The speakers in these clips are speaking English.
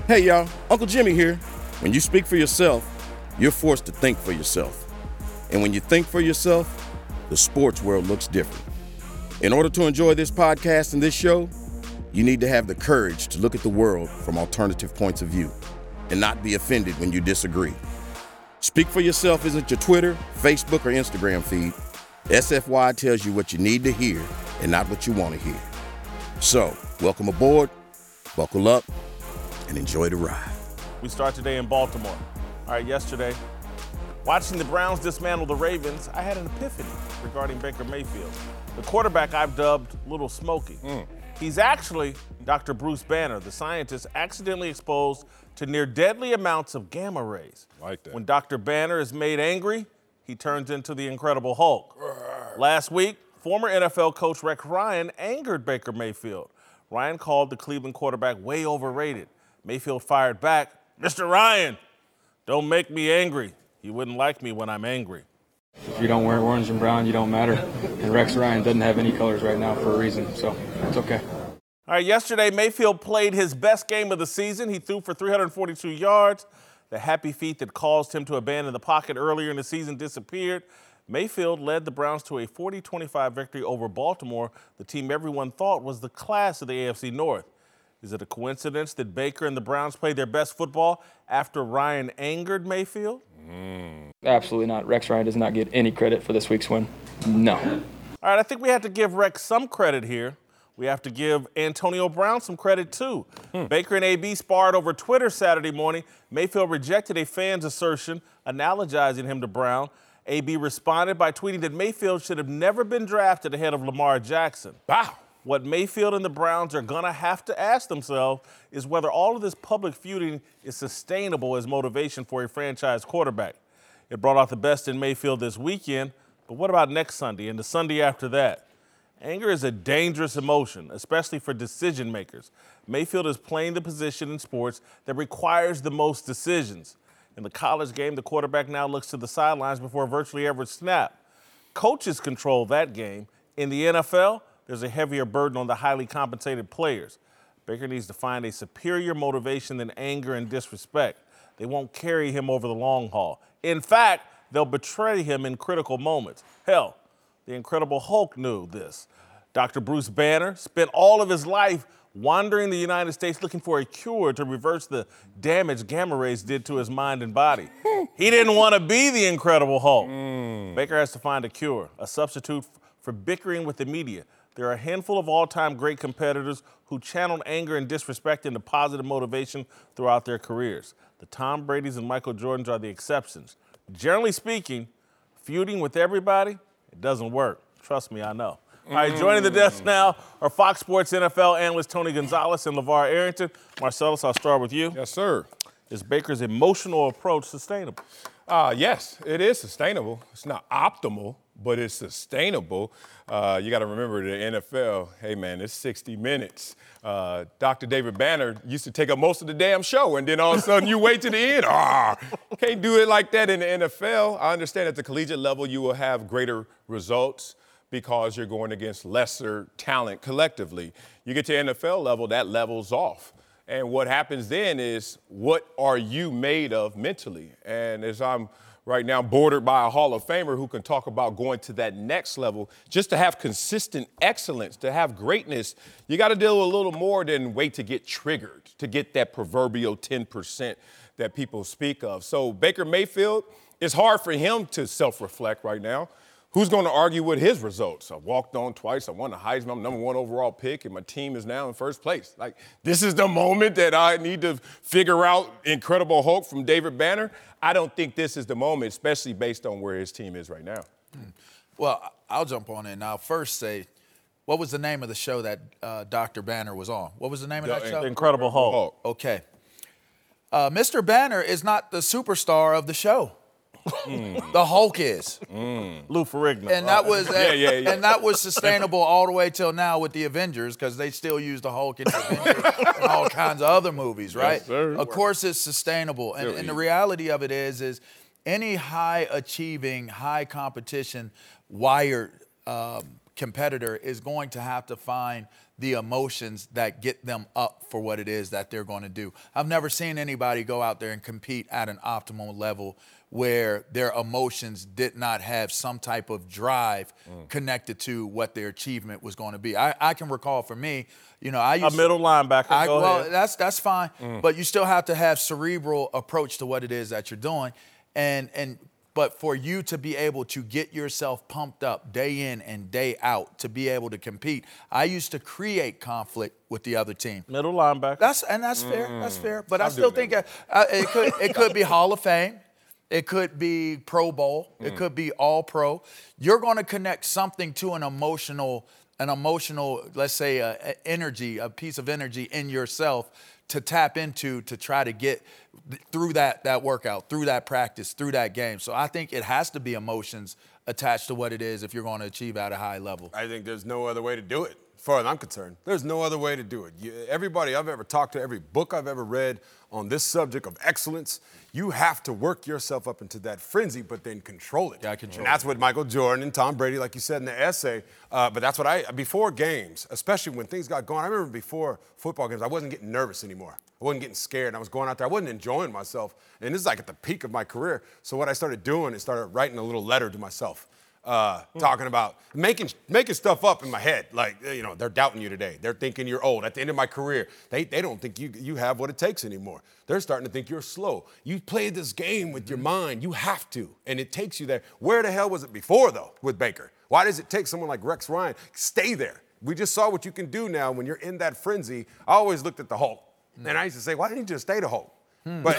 Hey y'all, Uncle Jimmy here. When you speak for yourself, you're forced to think for yourself. And when you think for yourself, the sports world looks different. In order to enjoy this podcast and this show, you need to have the courage to look at the world from alternative points of view and not be offended when you disagree. Speak for yourself isn't your Twitter, Facebook, or Instagram feed. SFY tells you what you need to hear and not what you want to hear. So, welcome aboard, buckle up, and enjoy the ride. We start today in Baltimore. All right, yesterday, watching the Browns dismantle the Ravens, I had an epiphany regarding Baker Mayfield, the quarterback I've dubbed Little Smokey. He's actually Dr. Bruce Banner, the scientist accidentally exposed to near deadly amounts of gamma rays. Like that. When Dr. Banner is made angry, he turns into the Incredible Hulk. Last week, former NFL coach Rex Ryan angered Baker Mayfield. Ryan called the Cleveland quarterback way overrated. Mayfield fired back, "Mr. Ryan, don't make me angry. You wouldn't like me when I'm angry." If you don't wear orange and brown, you don't matter. And Rex Ryan doesn't have any colors right now for a reason, so it's okay. All right, yesterday, Mayfield played his best game of the season. He threw for 342 yards. The happy feet that caused him to abandon the pocket earlier in the season disappeared. Mayfield led the Browns to a 40-25 victory over Baltimore, the team everyone thought was the class of the AFC North. Is it a coincidence that Baker and the Browns played their best football after Ryan angered Mayfield? Absolutely not. Rex Ryan does not get any credit for this week's win. No. All right, I think we have to give Rex some credit here. We have to give Antonio Brown some credit, too. Baker and AB sparred over Twitter Saturday morning. Mayfield rejected a fan's assertion, analogizing him to Brown. AB responded by tweeting that Mayfield should have never been drafted ahead of Lamar Jackson. Wow. What Mayfield and the Browns are going to have to ask themselves is whether all of this public feuding is sustainable as motivation for a franchise quarterback. It brought out the best in Mayfield this weekend, but what about next Sunday and the Sunday after that? Anger is a dangerous emotion, especially for decision makers. Mayfield is playing the position in sports that requires the most decisions. In the college game, the quarterback now looks to the sidelines before virtually every snap. Coaches control that game. In the NFL, there's a heavier burden on the highly compensated players. Baker needs to find a superior motivation than anger and disrespect. They won't carry him over the long haul. In fact, they'll betray him in critical moments. Hell, the Incredible Hulk knew this. Dr. Bruce Banner spent all of his life wandering the United States looking for a cure to reverse the damage gamma rays did to his mind and body. He didn't want to be the Incredible Hulk. Baker has to find a cure, a substitute for bickering with the media. There are a handful of all-time great competitors who channeled anger and disrespect into positive motivation throughout their careers. The Tom Bradys and Michael Jordans are the exceptions. Generally speaking, feuding with everybody, it doesn't work. Trust me, I know. All right, joining the desk now are Fox Sports NFL analyst Tony Gonzalez and LeVar Arrington. Marcellus, I'll start with you. Yes, sir. Is Baker's emotional approach sustainable? Yes, it is sustainable. It's not optimal, but it's sustainable. You got to remember the NFL, hey, man, it's 60 minutes. Dr. David Banner used to take up most of the damn show, and then all of a sudden you wait to the end. Can't do it like that in the NFL. I understand at the collegiate level you will have greater results because you're going against lesser talent collectively. You get to NFL level, that levels off. And what happens then is, what are you made of mentally? And as I'm right now bordered by a Hall of Famer who can talk about going to that next level, just to have consistent excellence, to have greatness, you got to deal with a little more than wait to get triggered, to get that proverbial 10% that people speak of. So Baker Mayfield, it's hard for him to self-reflect right now. Who's going to argue with his results? I walked on twice. I won the Heisman. I'm number one overall pick, and my team is now in first place. Like, this is the moment that I need to figure out Incredible Hulk from David Banner. I don't think this is the moment, especially based on where his team is right now. Well, I'll jump on in. I'll first say, what was the name of the show that Dr. Banner was on? What was the name of that show? The Incredible Hulk. Okay. Mr. Banner is not the superstar of the show. The Hulk is. Lou Ferrigno. And that was and that was sustainable all the way till now with the Avengers, because they still use the Hulk in the Avengers and all kinds of other movies, right? Yes, sir. Of course it's sustainable. And the reality of it is any high achieving, high competition, wired competitor is going to have to find the emotions that get them up for what it is that they're going to do. I've never seen anybody go out there and compete at an optimal level where their emotions did not have some type of drive connected to what their achievement was going to be. I can recall for me, I used a middle linebacker. Go ahead. That's fine, but you still have to have cerebral approach to what it is that you're doing, but for you to be able to get yourself pumped up day in and day out to be able to compete, I used to create conflict with the other team. Middle linebacker. That's fair. That's fair. But I still think it could be Hall of Fame. It could be Pro Bowl. It could be All Pro. You're going to connect something to an emotional, let's say, a piece of energy in yourself to tap into to try to get through that workout, through that practice, through that game. So I think it has to be emotions attached to what it is if you're going to achieve at a high level. I think there's no other way to do it, as far as I'm concerned. There's no other way to do it. Everybody I've ever talked to, every book I've ever read on this subject of excellence, you have to work yourself up into that frenzy, but then control it. Yeah, control and that's what Michael Jordan and Tom Brady, like you said in the essay, but that's what before games, especially when things got going, I remember before football games, I wasn't getting nervous anymore. I wasn't getting scared. I was going out there. I wasn't enjoying myself. And this is like at the peak of my career. So what I started doing is started writing a little letter to myself. Talking about making stuff up in my head. Like, they're doubting you today. They're thinking you're old. At the end of my career, they don't think you have what it takes anymore. They're starting to think you're slow. You played this game with your mind. You have to. And it takes you there. Where the hell was it before, though, with Baker? Why does it take someone like Rex Ryan? Stay there. We just saw what you can do now when you're in that frenzy. I always looked at the Hulk. And I used to say, why didn't you just stay the Hulk? But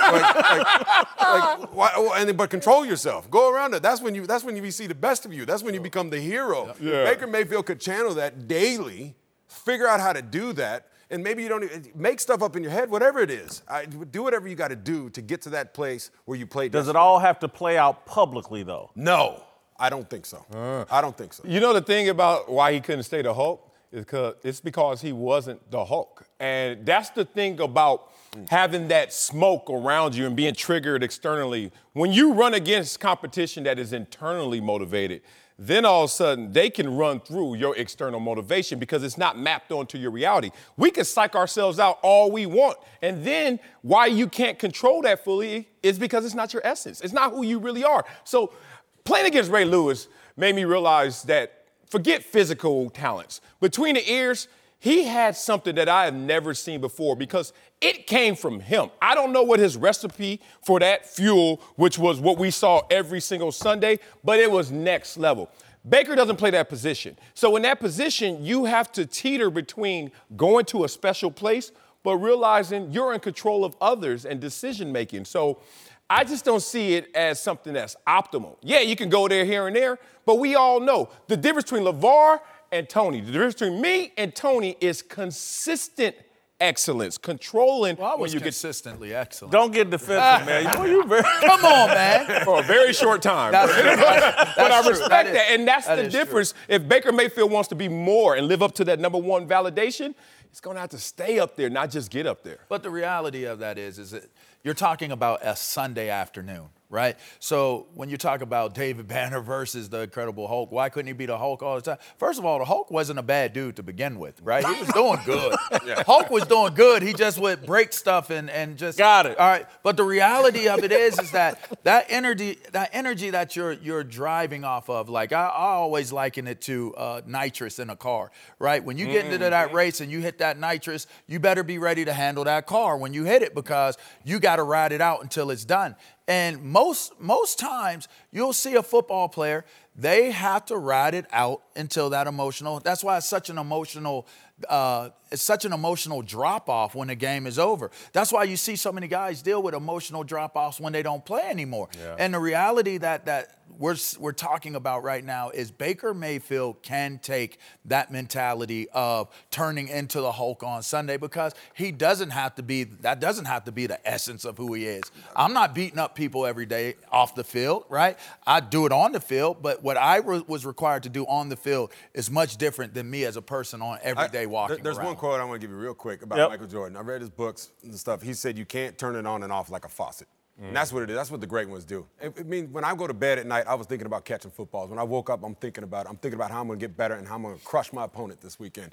but control yourself. Go around it. That's when you see the best of you. That's when you become the hero. Yeah. Baker Mayfield could channel that daily, figure out how to do that, and maybe you don't even make stuff up in your head, whatever it is. Do whatever you got to do to get to that place where you play. Does it all have to play out publicly, though? No, I don't think so. I don't think so. You know the thing about why he couldn't stay the Hulk? It's because he wasn't the Hulk. And that's the thing about having that smoke around you and being triggered externally. When you run against competition that is internally motivated, then all of a sudden they can run through your external motivation because it's not mapped onto your reality. We can psych ourselves out all we want. And then why you can't control that fully is because it's not your essence. It's not who you really are. So playing against Ray Lewis made me realize that forget physical talents. Between the ears, he had something that I had never seen before because it came from him. I don't know what his recipe for that fuel, which was what we saw every single Sunday, but it was next level. Baker doesn't play that position. So in that position, you have to teeter between going to a special place, but realizing you're in control of others and decision making. So I just don't see it as something that's optimal. Yeah, you can go there, here, and there, but we all know the difference between LeVar and Tony, the difference between me and Tony is consistent excellence, controlling when you consistently excellent. Don't get defensive, man. Come on, man. For a very short time. That's but I respect that, and that's the difference. True. If Baker Mayfield wants to be more and live up to that number one validation, he's going to have to stay up there, not just get up there. But the reality of that is that you're talking about a Sunday afternoon, right? So when you talk about David Banner versus the Incredible Hulk, why couldn't he be the Hulk all the time? First of all, the Hulk wasn't a bad dude to begin with, right? He was doing good. Yeah. Hulk was doing good. He just would break stuff and just got it. All right. But the reality of it is that energy that you're driving off of, like I always liken it to nitrous in a car, right? When you get into that race and you hit that nitrous, you better be ready to handle that car when you hit it because you got to ride it out until it's done. And most times you'll see a football player, they have to ride it out until that emotional. That's why it's such an emotional drop-off when the game is over. That's why you see so many guys deal with emotional drop-offs when they don't play anymore. Yeah. And the reality that we're talking about right now is Baker Mayfield can take that mentality of turning into the Hulk on Sunday because that doesn't have to be the essence of who he is. I'm not beating up people every day off the field, right? I do it on the field, but what I was required to do on the field is much different than me as a person on every day walking There's around. one quote I want to give you real quick about Michael Jordan. I read his books and stuff. He said you can't turn it on and off like a faucet. And that's what it is. That's what the great ones do. I mean, when I go to bed at night, I was thinking about catching footballs. When I woke up, I'm thinking about how I'm going to get better and how I'm going to crush my opponent this weekend.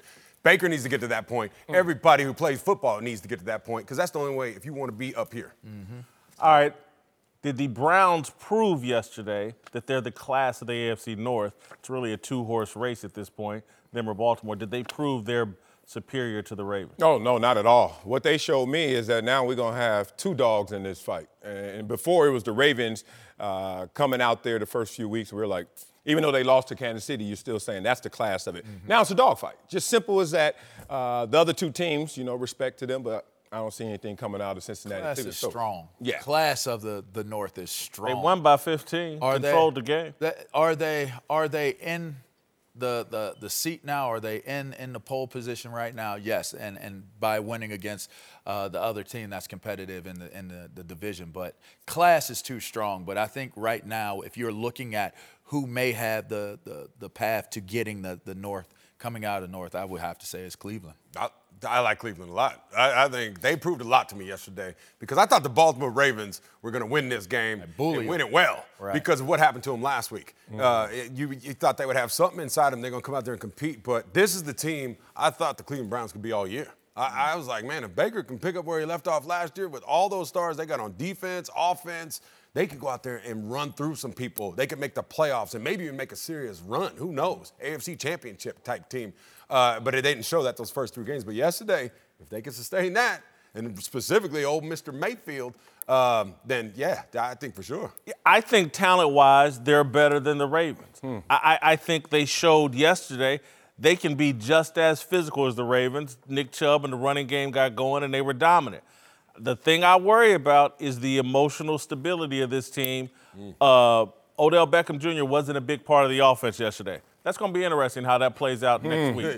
Baker needs to get to that point. Everybody who plays football needs to get to that point because that's the only way if you want to be up here. All right. Did the Browns prove yesterday that they're the class of the AFC North? It's really a two-horse race at this point, them or Baltimore. Did they prove they're superior to the Ravens? No, not at all. What they showed me is that now we're going to have two dogs in this fight. And before it was the Ravens coming out there the first few weeks, we were like, even though they lost to Kansas City, you're still saying that's the class of it. Now it's a dogfight. Just simple as that. The other two teams, respect to them, but I don't see anything coming out of Cincinnati. Class is strong. Yeah. Class of the North is strong. They won by 15, controlled the game. Are they in the seat now? Are they in the pole position right now? Yes, and by winning against the other team that's competitive in the division. But class is too strong. But I think right now, if you're looking at who may have the path to getting the North, coming out of the North, I would have to say it's Cleveland. I like Cleveland a lot. I think they proved a lot to me yesterday because I thought the Baltimore Ravens were going to win this game and win it well because of what happened to them last week. You thought they would have something inside them. They're going to come out there and compete. But this is the team I thought the Cleveland Browns could be all year. I was like, man, if Baker can pick up where he left off last year with all those stars they got on defense, offense, they could go out there and run through some people. They could make the playoffs and maybe even make a serious run. Who knows? AFC Championship type team. But it didn't show that those first 3 games. But yesterday, if they can sustain that, and specifically old Mr. Mayfield, then, yeah, I think for sure. I think talent-wise, they're better than the Ravens. I think they showed yesterday they can be just as physical as the Ravens. Nick Chubb and the running game got going, and they were dominant. The thing I worry about is the emotional stability of this team. Odell Beckham Jr. wasn't a big part of the offense yesterday. That's going to be interesting how that plays out next week.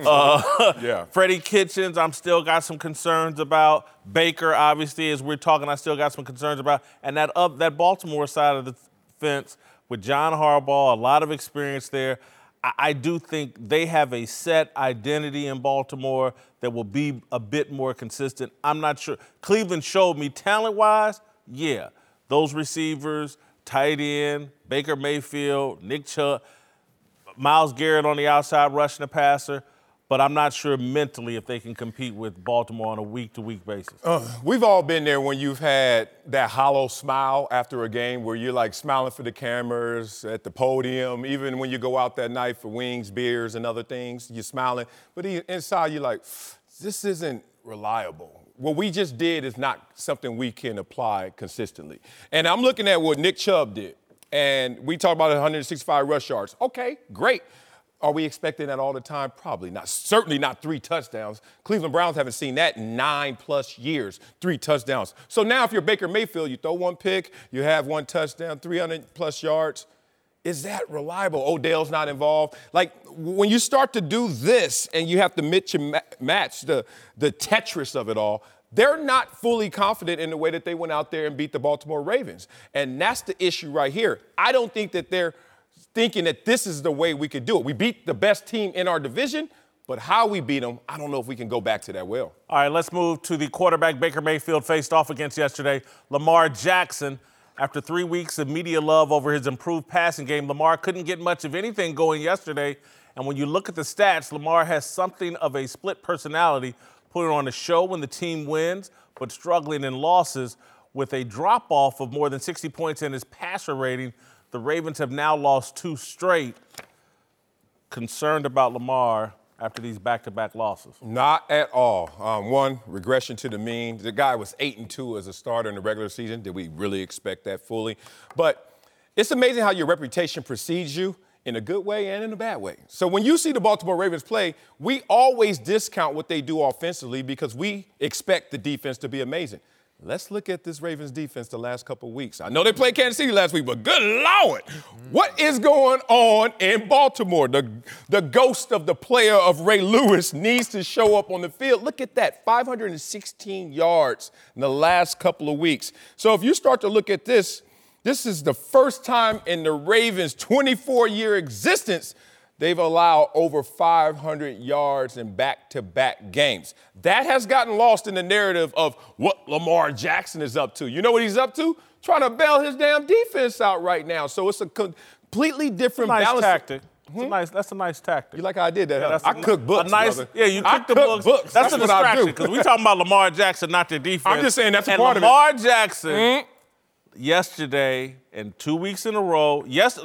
Freddie Kitchens, I'm still got some concerns about. Baker, obviously, as we're talking, I still got some concerns about. And that Baltimore side of the fence with John Harbaugh, a lot of experience there. I do think they have a set identity in Baltimore that will be a bit more consistent. I'm not sure. Cleveland showed me talent-wise, yeah. Those receivers, tight end, Baker Mayfield, Nick Chubb, Myles Garrett on the outside rushing the passer, but I'm not sure mentally if they can compete with Baltimore on a week-to-week basis. We've all been there when you've had that hollow smile after a game where you're like smiling for the cameras at the podium, even when you go out that night for wings, beers, and other things, you're smiling. But inside you're like, this isn't reliable. What we just did is not something we can apply consistently. And I'm looking at what Nick Chubb did. And we talk about 165 rush yards. Okay, great. Are we expecting that all the time? Probably not. Certainly not 3 touchdowns. Cleveland Browns haven't seen that in 9+ years, 3 touchdowns. So now if you're Baker Mayfield, you throw 1 pick, you have 1 touchdown, 300+ yards. Is that reliable? Odell's not involved. Like, when you start to do this and you have to match the Tetris of it all, they're not fully confident in the way that they went out there and beat the Baltimore Ravens. And that's the issue right here. I don't think that they're thinking that this is the way we could do it. We beat the best team in our division, but how we beat them, I don't know if we can go back to that well. All right, let's move to the quarterback Baker Mayfield faced off against yesterday, Lamar Jackson. After 3 weeks of media love over his improved passing game, Lamar couldn't get much of anything going yesterday. And when you look at the stats, Lamar has something of a split personality, putting on a show when the team wins, but struggling in losses. With a drop-off of more than 60 points in his passer rating, the Ravens have now lost 2 straight. Concerned about Lamar after these back-to-back losses? Not at all. One, regression to the mean. The guy was 8-2 as a starter in the regular season. Did we really expect that fully? But it's amazing how your reputation precedes you in a good way and in a bad way. So when you see the Baltimore Ravens play, we always discount what they do offensively because we expect the defense to be amazing. Let's look at this Ravens defense the last couple of weeks. I know they played Kansas City last week, but good Lord, what is going on in Baltimore? The ghost of the player of Ray Lewis needs to show up on the field. Look at that, 516 yards in the last couple of weeks. So if you start to look at this, this is the first time in the Ravens' 24-year existence they've allowed over 500 yards in back-to-back games. That has gotten lost in the narrative of what Lamar Jackson is up to. You know what he's up to? Trying to bail his damn defense out right now. So it's a completely different balance. Tactic. That's a nice tactic. You like how I did that? Yeah, huh? that's I cook books, brother. Yeah, you I cook the cook books. That's a what I distraction do. because we talking about Lamar Jackson, not their defense. I'm just saying that's a and part Lamar of it. Jackson, yesterday and 2 weeks in a row,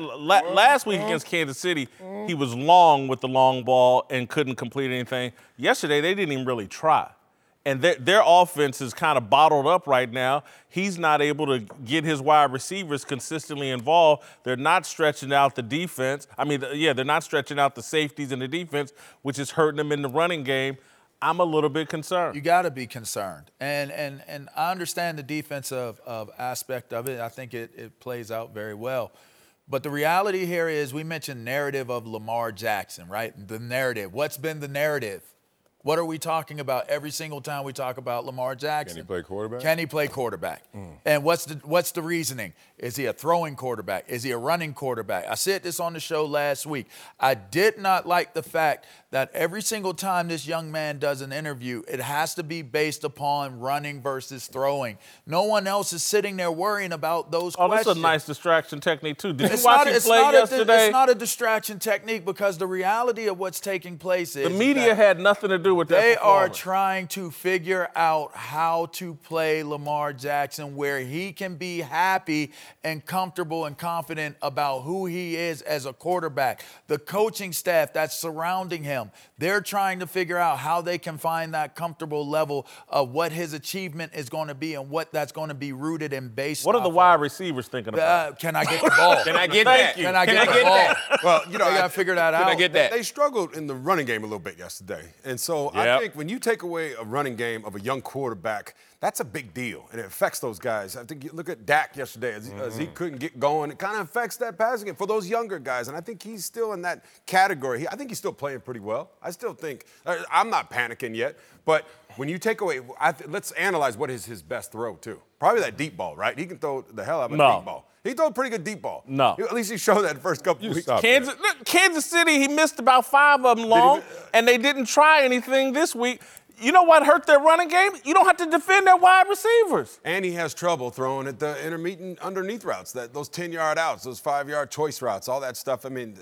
last week against Kansas City, he was long with the long ball and couldn't complete anything. Yesterday, they didn't even really try. And their offense is kind of bottled up right now. He's not able to get his wide receivers consistently involved. They're not stretching out the defense. They're not stretching out the safeties in the defense, which is hurting them in the running game. I'm a little bit concerned. You got to be concerned. And I understand the defensive aspect of it. I think it plays out very well. But the reality here is we mentioned narrative of Lamar Jackson, right? The narrative. What's been the narrative? What are we talking about every single time we talk about Lamar Jackson? Can he play quarterback? Can he play quarterback? And what's the reasoning? Is he a throwing quarterback? Is he a running quarterback? I said this on the show last week. I did not like the fact that every single time this young man does an interview, it has to be based upon running versus throwing. No one else is sitting there worrying about those questions. That's a nice distraction technique, too. Did you watch him play yesterday? It's not a distraction technique because the reality of what's taking place is the media had nothing to do with that. They are trying to figure out how to play Lamar Jackson where he can be happy and comfortable and confident about who he is as a quarterback. The coaching staff that's surrounding him, they're trying to figure out how they can find that comfortable level of what his achievement is going to be and what that's going to be rooted and based on. What are the wide receivers thinking about? Can I get the ball? Can I get that? Can I get the ball? Well, They got to figure that out. Can I get that? They struggled in the running game a little bit yesterday. And so I think when you take away a running game of a young quarterback, that's a big deal, and it affects those guys. I think you look at Dak yesterday as he couldn't get going. It kind of affects that passing game for those younger guys, and I think he's still in that category. I think he's still playing pretty well. I still think I'm not panicking yet, but when you take away, let's analyze what is his best throw, too. Probably that deep ball, right? He can throw the hell out of a deep ball. He threw a pretty good deep ball. No. At least he showed that first couple weeks. Kansas City, he missed about 5 of them long, and they didn't try anything this week. You know what hurt their running game? You don't have to defend their wide receivers. And he has trouble throwing at the underneath routes, those 10-yard outs, those 5-yard choice routes, all that stuff. I mean,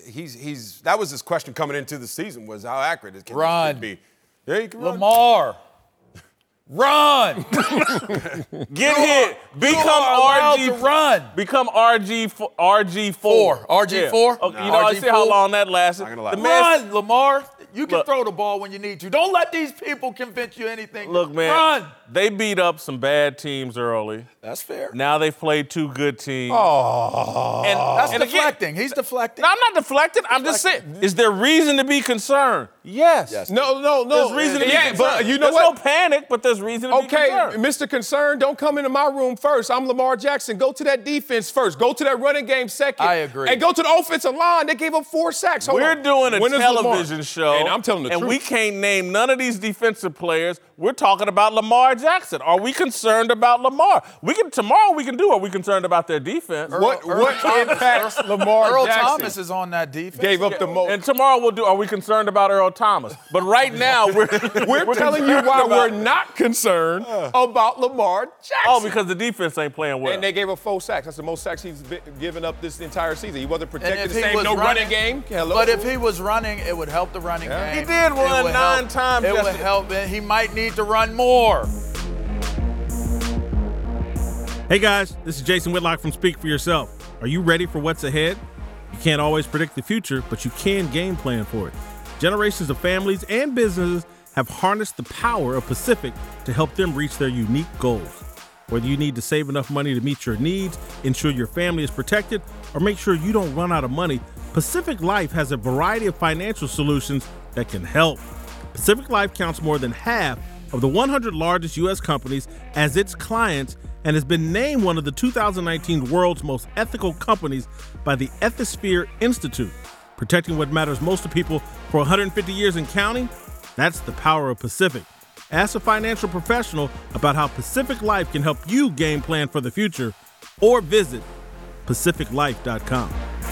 that was his question coming into the season was how accurate it can be. Yeah, he can run. Lamar. Run. Get hit. Become RG. Run. Become RG4. RG4? Yeah. Okay, I see how long that lasted. Run, Lamar. You can throw the ball when you need to. Don't let these people convince you anything. Look, man. Run. They beat up some bad teams early. That's fair. Now they've played 2 good teams. That's deflecting. He's deflecting. No, I'm not deflecting. I'm just saying, is there reason to be concerned? Yes. No. There's reason to be concerned. But you know there's what? no panic, but there's reason to be concerned. Okay, Mr. Concern, don't come into my room first. I'm Lamar Jackson. Go to that defense first. Go to that running game second. I agree. And go to the offensive line. They gave up 4 sacks. We're doing a television show, and I'm telling the truth. And we can't name none of these defensive players. We're talking about Lamar Jackson. Are we concerned about Lamar? Tomorrow we can do. Are we concerned about their defense? What impacts Lamar Earl Jackson? Thomas is on that defense. Gave up the most. And tomorrow we'll do. Are we concerned about Earl Thomas? But right now we're telling you why we're not concerned about Lamar Jackson. Oh, because the defense ain't playing well. And they gave up 4 sacks. That's the most sacks he's given up this entire season. He wasn't protected. And if The he same was running game. Hello. But if he was running, it would help the running game. He did run 9 times It would yesterday. help. He might need to run more. Hey guys, this is Jason Whitlock from Speak for Yourself. Are you ready for what's ahead? You can't always predict the future, but you can game plan for it. Generations of families and businesses have harnessed the power of Pacific to help them reach their unique goals. Whether you need to save enough money to meet your needs, ensure your family is protected, or make sure you don't run out of money, Pacific Life has a variety of financial solutions that can help. Pacific Life counts more than half of the 100 largest U.S. companies as its clients and has been named one of the 2019 world's most ethical companies by the Ethisphere Institute. Protecting what matters most to people for 150 years and counting? That's the power of Pacific. Ask a financial professional about how Pacific Life can help you game plan for the future or visit pacificlife.com.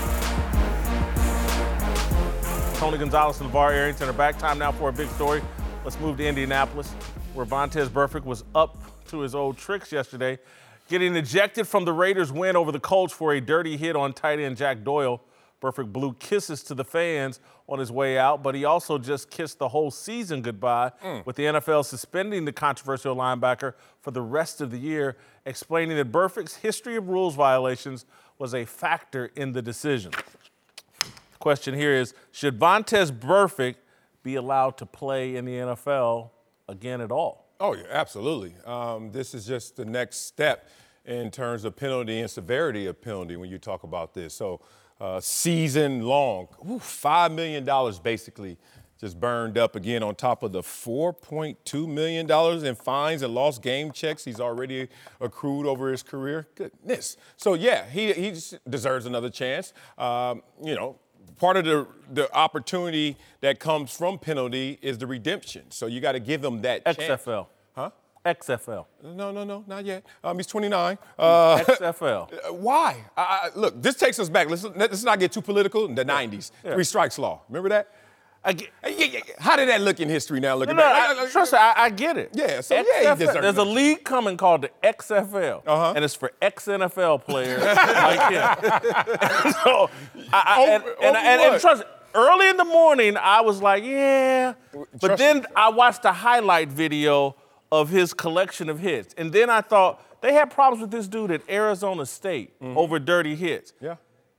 Tony Gonzalez and LeVar Arrington are back. Time now for a big story. Let's move to Indianapolis, where Vontaze Burfict was up to his old tricks yesterday, getting ejected from the Raiders' win over the Colts for a dirty hit on tight end Jack Doyle. Burfict blew kisses to the fans on his way out, but he also just kissed the whole season goodbye with the NFL suspending the controversial linebacker for the rest of the year, explaining that Burfict's history of rules violations was a factor in the decision. The question here is, should Vontaze Burfict be allowed to play in the NFL again at all? Oh, yeah, absolutely. This is just the next step in terms of penalty and severity of penalty when you talk about this. So season long, $5 million basically just burned up again on top of the $4.2 million in fines and lost game checks he's already accrued over his career. Goodness. So, yeah, he just deserves another chance. Part of the opportunity that comes from penalty is the redemption. So you got to give him that chance. XFL. Huh? XFL. No, not yet. He's 29. XFL. Why? Look, this takes us back. Let's not get too political. In the 90s, 3 strikes law. Remember that? How did that look in history now? Looking back? Trust me, I get it. Yeah, so XFL, yeah, he deserves there's a it. league coming called the XFL, and it's for ex-NFL players like him. So, and trust me, early in the morning, I was like, yeah. But then I watched a highlight video of his collection of hits. And then I thought, they had problems with this dude at Arizona State over dirty hits. Yeah.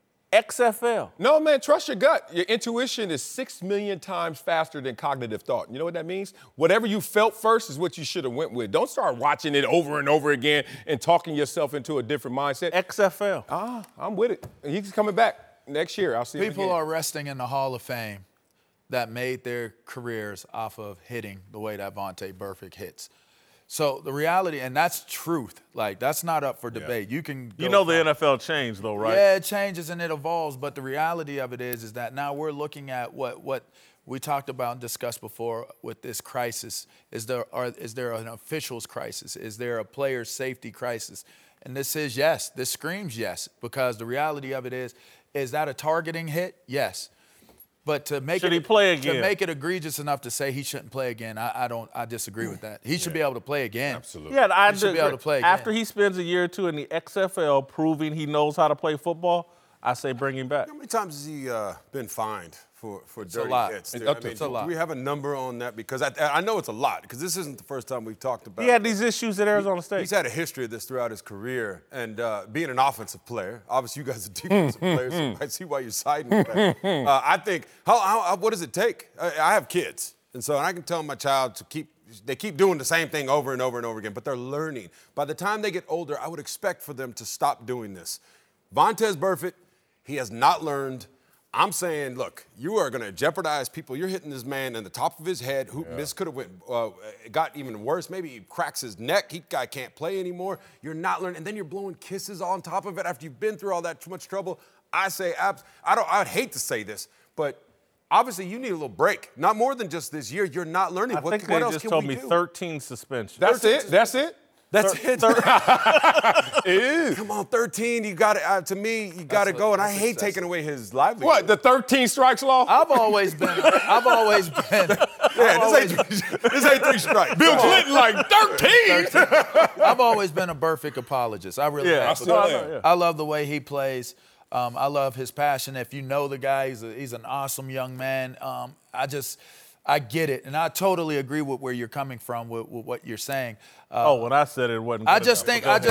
XFL. No, man, trust your gut. Your intuition is 6 million times faster than cognitive thought. You know what that means? Whatever you felt first is what you should have went with. Don't start watching it over and over again and talking yourself into a different mindset. XFL. I'm with it. He's coming back next year. I'll see him People again. are resting in the Hall of Fame that made their careers off of hitting the way that Vontaze Burfict hits. So the reality, and that's truth, like that's not up for debate. You can You know the NFL changed though, right? Yeah, it changes and it evolves, but the reality of it is that now we're looking at what we talked about and discussed before with this crisis. Is there an officials crisis? Is there a player safety crisis? And this is yes. This screams yes, because the reality of it is that a targeting hit? Yes. But to make Should he play again? To make it egregious enough to say he shouldn't play again, I disagree with that. He should be able to play again. Absolutely. Yeah, He should be able to play again. After he spends a year or two in the XFL proving he knows how to play football, I say bring him back. How many times has he been fined for dirty lot. hits? It's a lot. Do we have a number on that? Because I know it's a lot, because this isn't the first time we've talked about it. He had these issues at Arizona State. He's had a history of this throughout his career. And being an offensive player, obviously you guys are defensive players, so I see why you're siding with that. I think, what does it take? I have kids, and I can tell my child to they keep doing the same thing over and over and over again, but they're learning. By the time they get older, I would expect for them to stop doing this. Vontaze Burfict, he has not learned. I'm saying, look, you are going to jeopardize people. You're hitting this man in the top of his head. This could have got even worse. Maybe he cracks his neck. Guy can't play anymore. You're not learning. And then you're blowing kisses on top of it after you've been through all that too much trouble. I say, I'd hate to say this, but obviously you need a little break. Not more than just this year. You're not learning. I think they else just can told we me do? 13 suspensions. That's it? That's it? That's it. It is. Come on, 13. You got to. To me, you got to go. And I hate taking away his livelihood. What, the 13 strikes law? I've always been. This ain't 3 strikes. Bill Clinton like 13. I've always been a Burfict apologist. I really have. I still am. I love the way he plays. I love his passion. If you know the guy, he's an awesome young man. I get it, and I totally agree with where you're coming from with what you're saying. When I said it wasn't. I just think that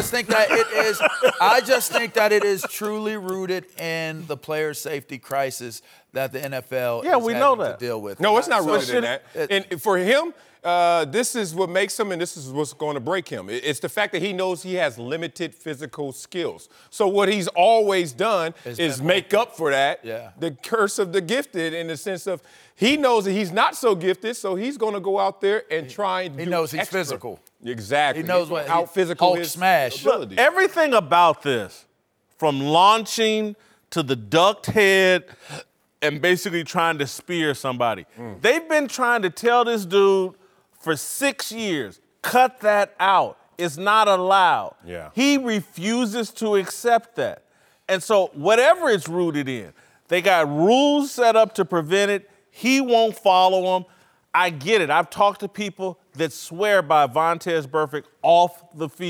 it is truly rooted in the player safety crisis that the NFL is having to deal with. No, it's not rooted in that. And for him, this is what makes him, and this is what's going to break him. It's the fact that he knows he has limited physical skills. So what he's always done is make up for that. Yeah. The curse of the gifted, in the sense of he knows that he's not so gifted, so he's going to go out there and try and do He knows he's extra. physical. Exactly. He knows what how physical Hulk his smash. ability. Everything about this, from launching to the ducked head and basically trying to spear somebody, they've been trying to tell this dude for 6 years, cut that out. It's not allowed. Yeah. He refuses to accept that. And so whatever it's rooted in, they got rules set up to prevent it. He won't follow them. I get it. I've talked to people that swear by Vontaze Burfict off the field.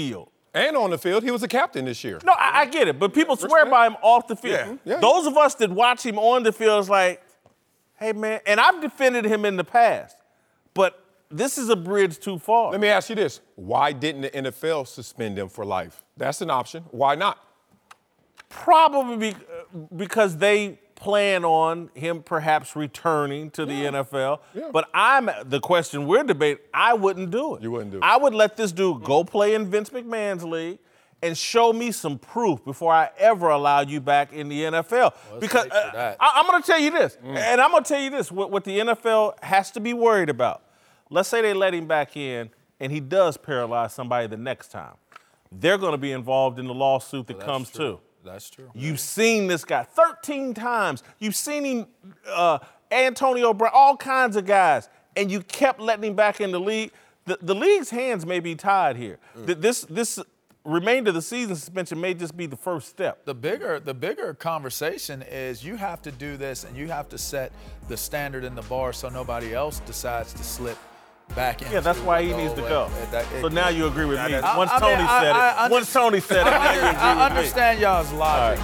And on the field, he was a captain this year. No, I get it, but people swear by him off the field. Yeah. Those of us that watch him on the field is like, hey, man, and I've defended him in the past, but this is a bridge too far. Let me ask you this. Why didn't the NFL suspend him for life? That's an option. Why not? Probably because they plan on him perhaps returning to the NFL. Yeah. But the question we're debating, I wouldn't do it. You wouldn't do it. I would let this dude go play in Vince McMahon's league and show me some proof before I ever allow you back in the NFL. Because I'm going to tell you this, and I'm going to tell you this, what the NFL has to be worried about. Let's say they let him back in and he does paralyze somebody the next time. They're going to be involved in the lawsuit that comes too. That's true. You've seen this guy 13 times. You've seen him, Antonio Brown, all kinds of guys, and you kept letting him back in the league. The league's hands may be tied here. This remainder of the season suspension may just be the first step. The bigger conversation is you have to do this and you have to set the standard and the bar so nobody else decides to slip back in. Yeah, that's why he needs to go. So now you agree with me. Once Tony said it, I understand y'all's logic.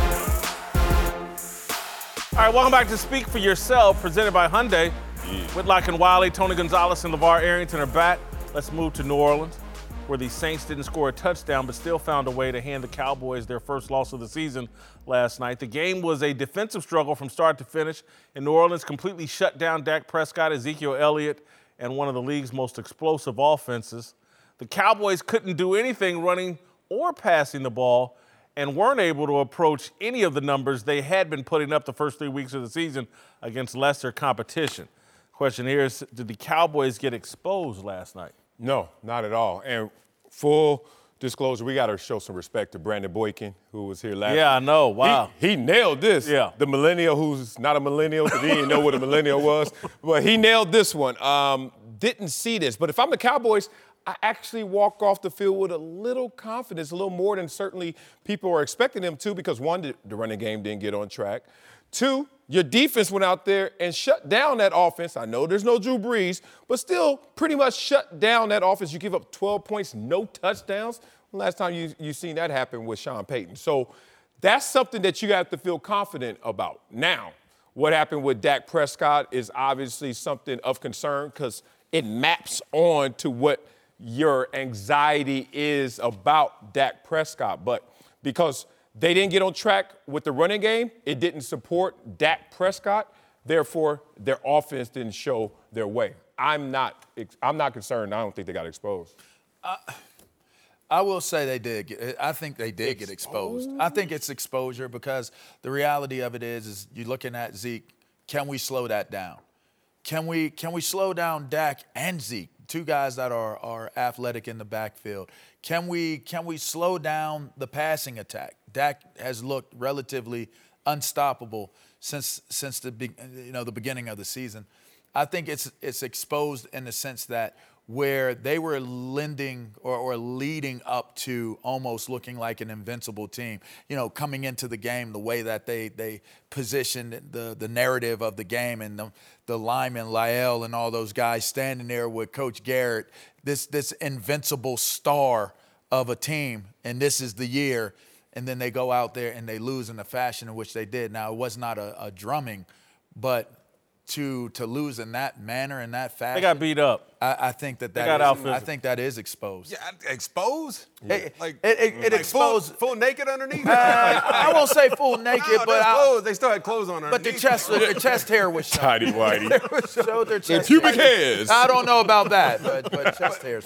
All right, welcome back to Speak for Yourself, presented by Hyundai. Whitlock and Wiley, Tony Gonzalez, and LeVar Arrington are back. Let's move to New Orleans, where the Saints didn't score a touchdown but still found a way to hand the Cowboys their first loss of the season last night. The game was a defensive struggle from start to finish, and New Orleans completely shut down Dak Prescott, Ezekiel Elliott, and one of the league's most explosive offenses. The Cowboys couldn't do anything running or passing the ball and weren't able to approach any of the numbers they had been putting up the first 3 weeks of the season against lesser competition. Question here is, did the Cowboys get exposed last night? No, not at all. And full disclosure, we got to show some respect to Brandon Boykin, who was here last week. Yeah, I know. Wow. He nailed this. Yeah. The millennial who's not a millennial because he didn't know what a millennial was. But he nailed this one. Didn't see this. But if I'm the Cowboys, I actually walk off the field with a little confidence, a little more than certainly people are expecting them to because, one, the running game didn't get on track. Two, your defense went out there and shut down that offense. I know there's no Drew Brees, but still pretty much shut down that offense. You give up 12 points, no touchdowns. Last time you seen that happen with Sean Payton. So that's something that you have to feel confident about. Now, what happened with Dak Prescott is obviously something of concern because it maps on to what your anxiety is about Dak Prescott. But because they didn't get on track with the running game, it didn't support Dak Prescott. Therefore, their offense didn't show their way. I'm not concerned. I don't think they got exposed. I will say they did. I think they did get exposed. I think it's exposure because the reality of it is you're looking at Zeke. Can we slow that down? Can we slow down Dak and Zeke, two guys that are athletic in the backfield? Can we slow down the passing attack? Dak has looked relatively unstoppable since the beginning of the season. I think it's exposed in the sense that where they were leading up to almost looking like an invincible team, coming into the game, the way that they positioned the narrative of the game and the lineman, Lyle, and all those guys standing there with Coach Garrett, this invincible star of a team, and this is the year, and then they go out there and they lose in the fashion in which they did. Now, it was not a drumming, but to lose in that manner, in that fashion. They got beat up. I think that is exposed. Yeah, exposed? Yeah. It exposed. Full naked underneath? I won't say full naked, but they still had clothes on underneath. But the chest hair was shown. Tidy whitey. Showed their chest pubic hairs. I don't know about that, but chest hairs.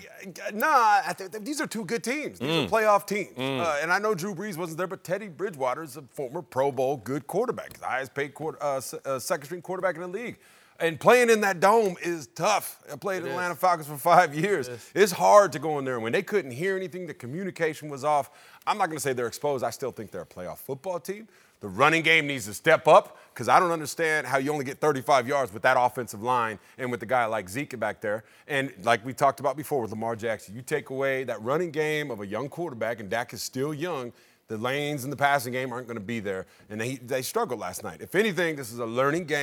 I think these are two good teams. These are playoff teams. And I know Drew Brees wasn't there, but Teddy Bridgewater is a former Pro Bowl good quarterback, the highest paid second-string quarterback in the league. And playing in that dome is tough. I played in the Atlanta Falcons for 5 years. It's hard to go in there. And when they couldn't hear anything, the communication was off. I'm not going to say they're exposed. I still think they're a playoff football team. The running game needs to step up because I don't understand how you only get 35 yards with that offensive line and with a guy like Zeke back there. And like we talked about before with Lamar Jackson, you take away that running game of a young quarterback, and Dak is still young, the lanes in the passing game aren't going to be there. And they struggled last night. If anything, this is a learning game.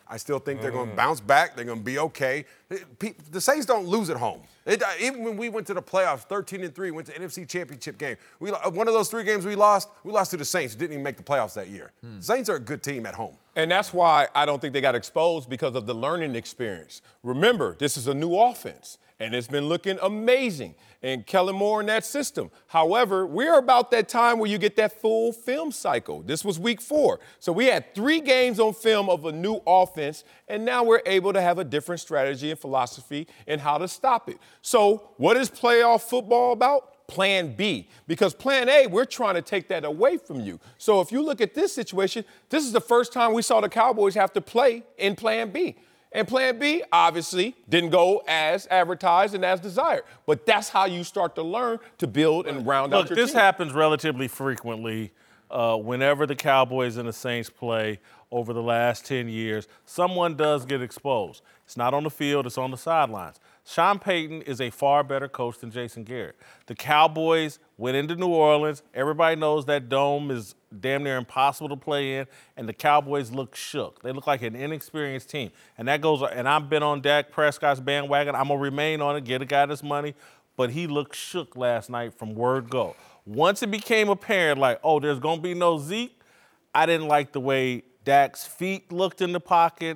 I still think they're going to bounce back. They're going to be okay. The Saints don't lose at home. Even when we went to the playoffs, 13-3, went to NFC Championship game. One of those 3 games we lost to the Saints, who didn't even make the playoffs that year. The Saints are a good team at home. And that's why I don't think they got exposed, because of the learning experience. Remember, this is a new offense, and it's been looking amazing. And Kellen Moore in that system. However, we're about that time where you get that full film cycle. This was week 4. So we had 3 games on film of a new offense, and now we're able to have a different strategy and philosophy in how to stop it. So what is playoff football about? Plan B. Because Plan A, we're trying to take that away from you. So if you look at this situation, this is the first time we saw the Cowboys have to play in Plan B. And Plan B, obviously, didn't go as advertised and as desired. But that's how you start to learn to build and round out your team. Look, this happens relatively frequently whenever the Cowboys and the Saints play over the last 10 years. Someone does get exposed. It's not on the field, it's on the sidelines. Sean Payton is a far better coach than Jason Garrett. The Cowboys went into New Orleans. Everybody knows that dome is damn near impossible to play in, and the Cowboys look shook. They look like an inexperienced team. And that goes, and I've been on Dak Prescott's bandwagon. I'm going to remain on it, get a guy this money. But he looked shook last night from word go. Once it became apparent, like, oh, there's going to be no Zeke, I didn't like the way Dak's feet looked in the pocket.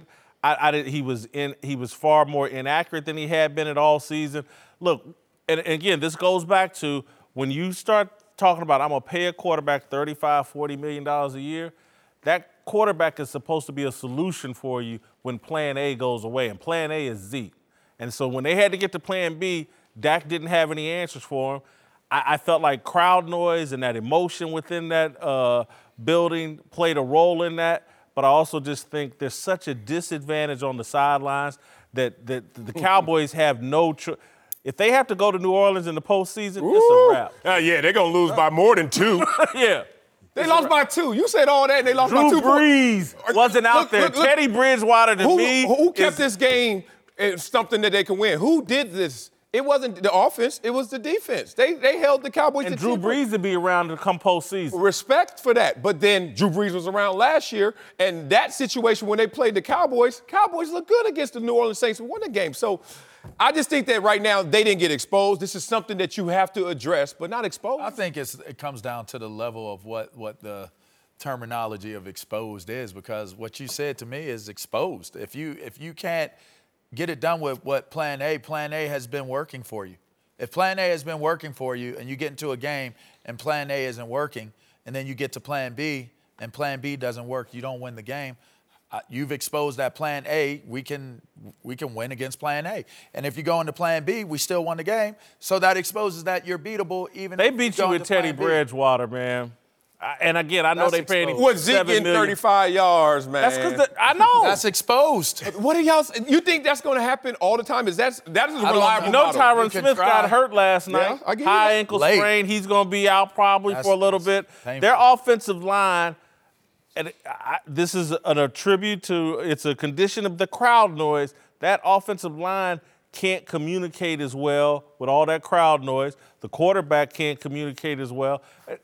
He was far more inaccurate than he had been at all season. Look, and again, this goes back to when you start talking about I'm going to pay a quarterback $35, $40 million a year, that quarterback is supposed to be a solution for you when Plan A goes away, and Plan A is Zeke. And so when they had to get to Plan B, Dak didn't have any answers for him. I felt like crowd noise and that emotion within that building played a role in that. But I also just think there's such a disadvantage on the sidelines that the Cowboys have no choice. If they have to go to New Orleans in the postseason, it's a wrap. Yeah, they're going to lose by more than 2. Yeah. They lost by 2. You said all that, and they lost by 2. Drew Brees wasn't out there. Teddy Bridgewater to me. Who kept this game something that they can win? Who did this? It wasn't the offense, it was the defense. They held the Cowboys and Drew Brees to be around to come postseason. Respect for that. But then Drew Brees was around last year, and that situation when they played the Cowboys looked good against the New Orleans Saints and won the game. So I just think that right now they didn't get exposed. This is something that you have to address, but not exposed. I think it comes down to the level of what the terminology of exposed is, because what you said to me is exposed. If you can't get it done with what Plan A has been working for you. If Plan A has been working for you and you get into a game and Plan A isn't working, and then you get to Plan B and Plan B doesn't work, you don't win the game, you've exposed that Plan A, we can win against Plan A. And if you go into Plan B, we still won the game, so that exposes that you're beatable even they if beat you with Teddy Bridgewater, man. And again, I know they paid him What's Zeke getting 35 yards, man? That's because I know. That's exposed. What are y'all? You think that's going to happen all the time? That is a reliable You know, model. Tyron Smith got hurt last night. I get High it. ankle sprain. He's going to be out probably for a little bit. Painful. Their offensive line, and this is a tribute to, it's a condition of the crowd noise. That offensive line can't communicate as well with all that crowd noise. The quarterback can't communicate as well.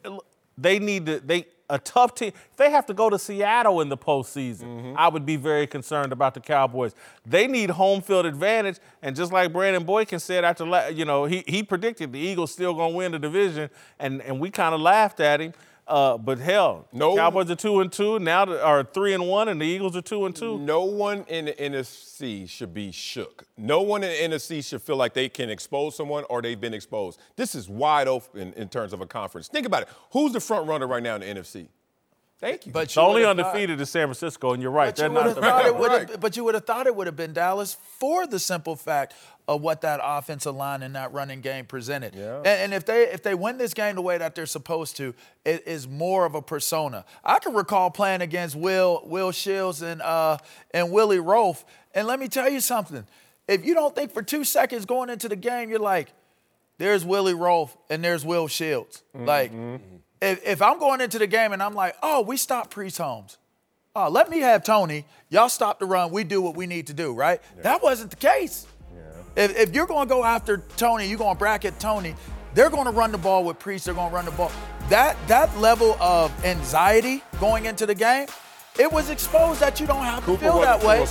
A tough team. If they have to go to Seattle in the postseason, I would be very concerned about the Cowboys. They need home field advantage, and just like Brandon Boykin said after, he predicted the Eagles still gonna win the division, and we kind of laughed at him. But hell, Cowboys are 2-2 now, are 3-1, and the Eagles are 2-2. No one in the NFC should be shook. No one in the NFC should feel like they can expose someone or they've been exposed. This is wide open in terms of a conference. Think about it. Who's the front runner right now in the NFC? Thank you. But the only undefeated is San Francisco, and you're right. But you would have thought it would have been Dallas for the simple fact of what that offensive line and that running game presented. Yeah. And if they win this game the way that they're supposed to, it is more of a persona. I can recall playing against Will Shields and Willie Roaf, and let me tell you something. If you don't think for 2 seconds going into the game, you're like, there's Willie Roaf and there's Will Shields. Like, if I'm going into the game and I'm like, oh, we stopped Priest Holmes. Oh, let me have Tony. Y'all stop the run. We do what we need to do, right? Yeah. That wasn't the case. Yeah. If you're going to go after Tony, you're going to bracket Tony, they're going to run the ball with Priest. They're going to run the ball. That level of anxiety going into the game, It was exposed that you don't have to feel that way.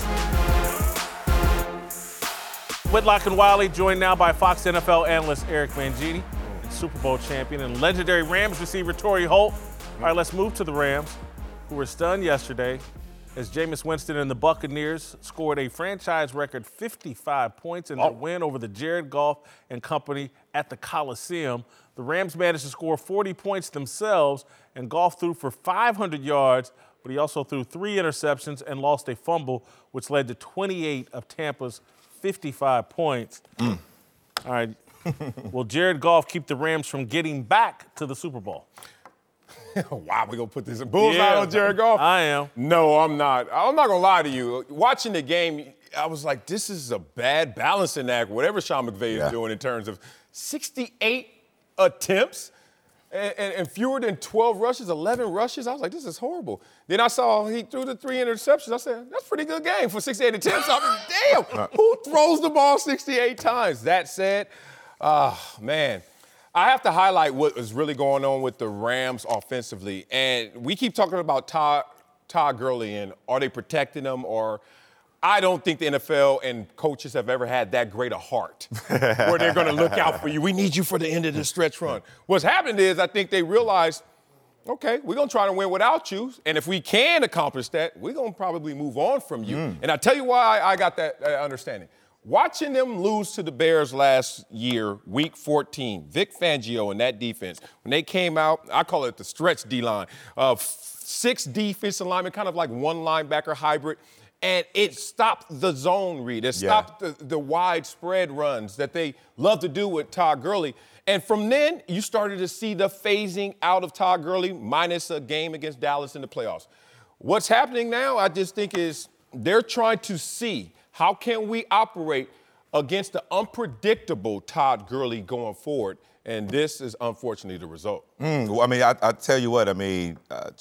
Whitlock and Wiley, joined now by Fox NFL analyst Eric Mangini, and Super Bowl champion and legendary Rams receiver Torrey Holt. All right, let's move to the Rams, who were stunned yesterday as Jameis Winston and the Buccaneers scored a franchise record 55 points in their win over the Jared Goff and company at the Coliseum. The Rams managed to score 40 points themselves, and Goff threw for 500 yards, but he also threw 3 interceptions and lost a fumble, which led to 28 of Tampa's 55 points. All right. Will Jared Goff keep the Rams from getting back to the Super Bowl? Wow, we're going to put this in bullseye on Jared Goff? I am. No, I'm not. I'm not going to lie to you. Watching the game, I was like, this is a bad balancing act, whatever Sean McVay is doing in terms of 68 attempts and fewer than 12 rushes, 11 rushes. I was like, this is horrible. Then I saw he threw the 3 interceptions. I said, that's a pretty good game for 68 attempts. I mean, damn, who throws the ball 68 times? That said, man, I have to highlight what is really going on with the Rams offensively. And we keep talking about Todd Gurley and are they protecting him, or I don't think the NFL and coaches have ever had that great a heart where they're going to look out for you. We need you for the end of the stretch run. What's happened is I think they realized, okay, we're going to try to win without you. And if we can accomplish that, we're going to probably move on from you. And I'll tell you why I got that understanding. Watching them lose to the Bears last year, week 14, Vic Fangio and that defense, when they came out, I call it the stretch D-line, 6 defensive linemen, kind of like one linebacker hybrid, and it stopped the zone read. It stopped the widespread runs that they love to do with Todd Gurley. And from then, you started to see the phasing out of Todd Gurley, minus a game against Dallas in the playoffs. What's happening now, I just think, is they're trying to see how can we operate against the unpredictable Todd Gurley going forward? And this is unfortunately the result. Well, I mean, I tell you what, I mean,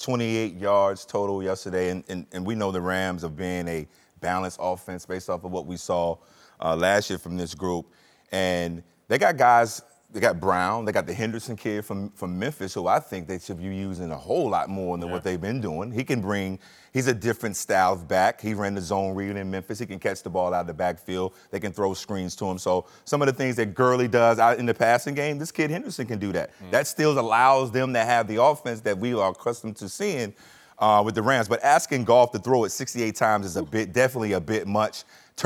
28 yards total yesterday, and we know the Rams of being a balanced offense based off of what we saw last year from this group. And they got guys, they got Brown, they got the Henderson kid from Memphis, who I think they should be using a whole lot more than what they've been doing. He can bring, he's a different style of back. He ran the zone read in Memphis. He can catch the ball out of the backfield. They can throw screens to him. So some of the things that Gurley does out in the passing game, this kid Henderson can do that. That still allows them to have the offense that we are accustomed to seeing with the Rams. But asking Goff to throw it 68 times is definitely a bit much.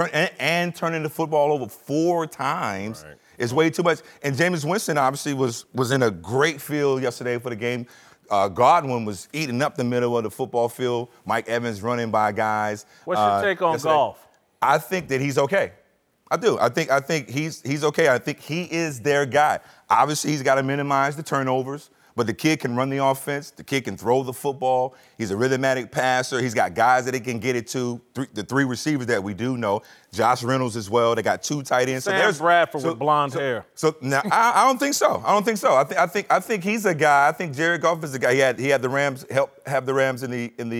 Turning the football over 4 times is way too much. And Jameis Winston obviously was in a great field yesterday for the game. Godwin was eating up the middle of the football field. Mike Evans running by guys. What's your take on Goff? I think that he's okay. I do. I think he's okay. I think he is their guy. Obviously, he's got to minimize the turnovers. But the kid can run the offense. The kid can throw the football. He's a rhythmatic passer. He's got guys that he can get it to. The 3 receivers that we do know. Josh Reynolds as well. They got 2 tight ends. Sam Bradford with blonde hair. So now I don't think so. I I think he's a guy. I think Jared Goff is a guy. He had the Rams help have the Rams in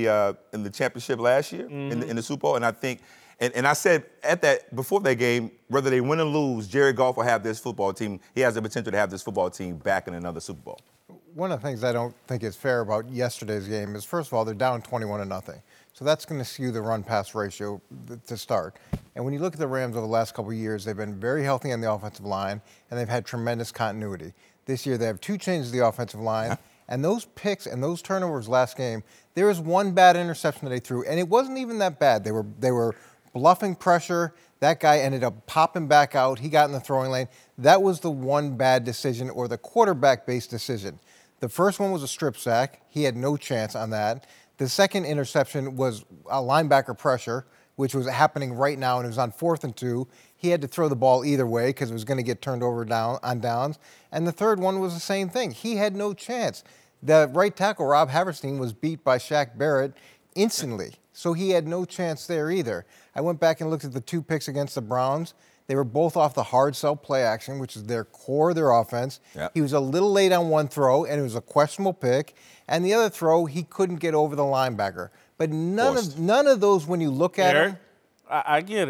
the championship last year in the Super Bowl. And I think. And I said before that game, whether they win or lose, Jared Goff will have this football team. He has the potential to have this football team back in another Super Bowl. One of the things I don't think is fair about yesterday's game is, first of all, they're down 21-0. So that's going to skew the run-pass ratio to start. And when you look at the Rams over the last couple of years, they've been very healthy on the offensive line, and they've had tremendous continuity. This year they have 2 changes to the offensive line, and those picks and those turnovers last game, there was 1 bad interception that they threw, and it wasn't even that bad. They were bluffing pressure. That guy ended up popping back out. He got in the throwing lane. That was the 1 bad decision, or the quarterback-based decision. The first one was a strip sack. He had no chance on that. The second interception was a linebacker pressure, which was happening right now, and it was on 4th and 2. He had to throw the ball either way because it was going to get turned over on downs. And the third one was the same thing. He had no chance. The right tackle, Rob Haverstein, was beat by Shaq Barrett instantly, so he had no chance there either. I went back and looked at the 2 picks against the Browns. They were both off the hard sell play action, which is their core of their offense. Yep. He was a little late on one throw, and it was a questionable pick. And the other throw, he couldn't get over the linebacker. But none of those, when you look at Eric, him. I get it.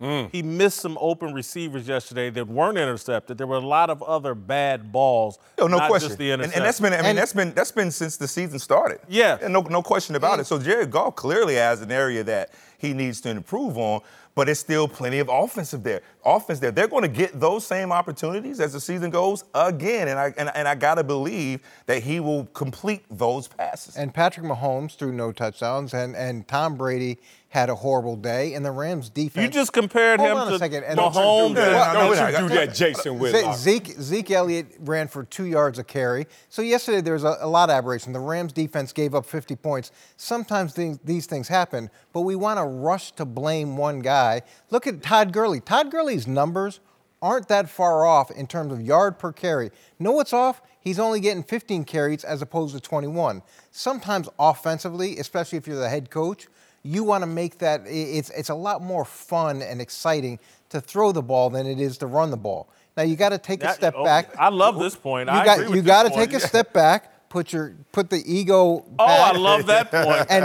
He missed some open receivers yesterday that weren't intercepted. There were a lot of other bad balls, no not question. just the interception. And that's been since the season started. Yeah. And no question about it. So Jared Goff clearly has an area that he needs to improve on, but it's still plenty of offense there. They're going to get those same opportunities as the season goes again, and I got to believe that he will complete those passes. And Patrick Mahomes threw no touchdowns, and Tom Brady had a horrible day, and the Rams defense. You just compared him to Mahomes. Don't you do that, Jason Whitlock. Zeke Elliott ran for 2 yards a carry. So yesterday there was a lot of aberration. The Rams defense gave up 50 points. Sometimes these things happen, but we want to rush to blame one guy. Look at Todd Gurley. Todd Gurley's numbers aren't that far off in terms of yard per carry. Know what's off? He's only getting 15 carries as opposed to 21. Sometimes offensively, especially if you're the head coach, you want to make that, it's a lot more fun and exciting to throw the ball than it is to run the ball. Now, you got to take a step back. I love this point. You got to take a step back, put the ego back. Oh, I love that point. And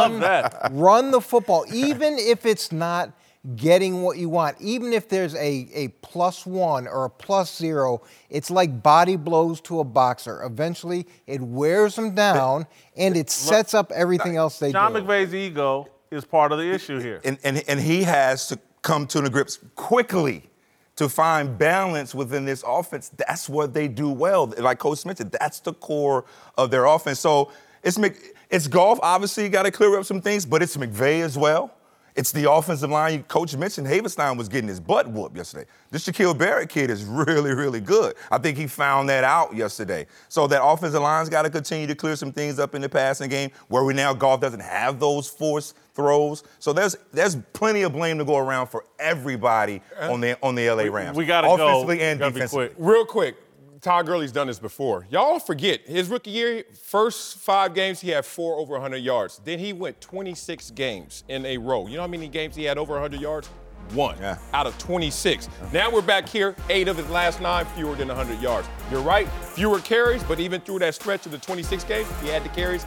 run the football, even if it's not getting what you want, even if there's a +1 or a +0, it's like body blows to a boxer. Eventually, it wears them down, and it sets up everything else they do. Sean McVay's ego is part of the issue here. And he has to come to the grips quickly to find balance within this offense. That's what they do well. Like Coach mentioned, that's the core of their offense. So it's Goff, obviously, got to clear up some things, but it's McVay as well. It's the offensive line. Coach mentioned Havenstein was getting his butt whooped yesterday. This Shaquille Barrett kid is really, really good. I think he found that out yesterday. So that offensive line's got to continue to clear some things up in the passing game where Goff doesn't have those forced throws. So there's plenty of blame to go around for everybody on the LA Rams. We got to go. Offensively and defensively. Real quick. Todd Gurley's done this before. Y'all forget, his rookie year, first 5 games, he had 4 over 100 yards. Then he went 26 games in a row. You know how many games he had over 100 yards? 1 out of 26. Now we're back here, 8 of his last 9 fewer than 100 yards. You're right, fewer carries, but even through that stretch of the 26 games, he had the carries.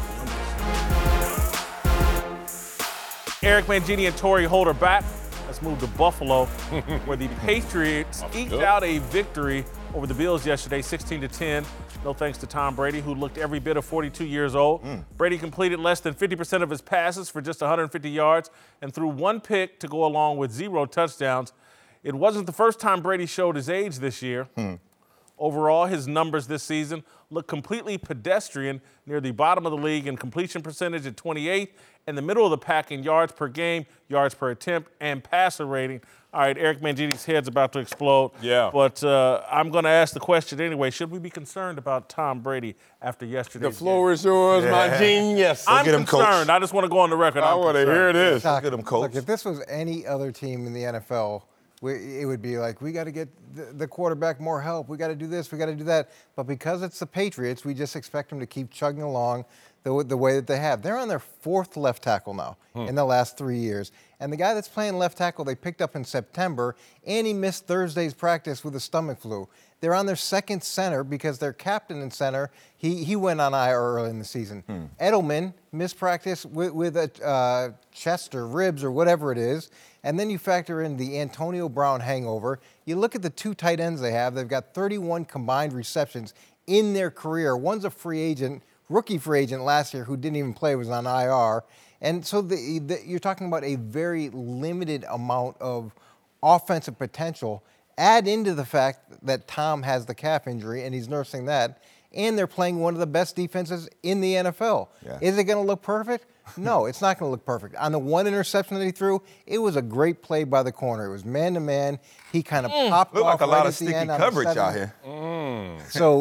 Eric Mangini and Torrey Holder back. Let's move to Buffalo, where the Patriots eked out a victory over the Bills yesterday, 16-10. No thanks to Tom Brady, who looked every bit of 42 years old. Brady completed less than 50% of his passes for just 150 yards and threw 1 pick to go along with 0 touchdowns. It wasn't the first time Brady showed his age this year. Overall, his numbers this season look completely pedestrian, near the bottom of the league in completion percentage at 28th, and the middle of the pack in yards per game, yards per attempt, and passer rating. All right, Eric Mangini's head's about to explode. Yeah. But I'm going to ask the question anyway. Should we be concerned about Tom Brady after yesterday's The floor is yours, my genius. I'm get him, concerned. Coach. I just want to go on the record. I want to hear this. Look at him, Coach. Look, if this was any other team in the NFL, it would be like, we got to get the quarterback more help. We got to do this. We got to do that. But because it's the Patriots, we just expect them to keep chugging along the way that they have. They're on their 4th left tackle now in the last 3 years. And the guy that's playing left tackle they picked up in September, and he missed Thursday's practice with a stomach flu. They're on their 2nd center because their captain and center, he went on IR early in the season. Edelman missed practice with a chest or ribs or whatever it is. And then you factor in the Antonio Brown hangover. You look at the 2 tight ends they have. They've got 31 combined receptions in their career. One's a free agent, rookie free agent last year who didn't even play, was on IR. And so you're talking about a very limited amount of offensive potential. Add into the fact that Tom has the calf injury and he's nursing that, and they're playing one of the best defenses in the NFL. Yeah. Is it going to look perfect? No, it's not going to look perfect. On the 1 interception that he threw, it was a great play by the corner. It was man-to-man. He kind of popped Looked off like a lot right of at the sticky end on coverage the 7. out here.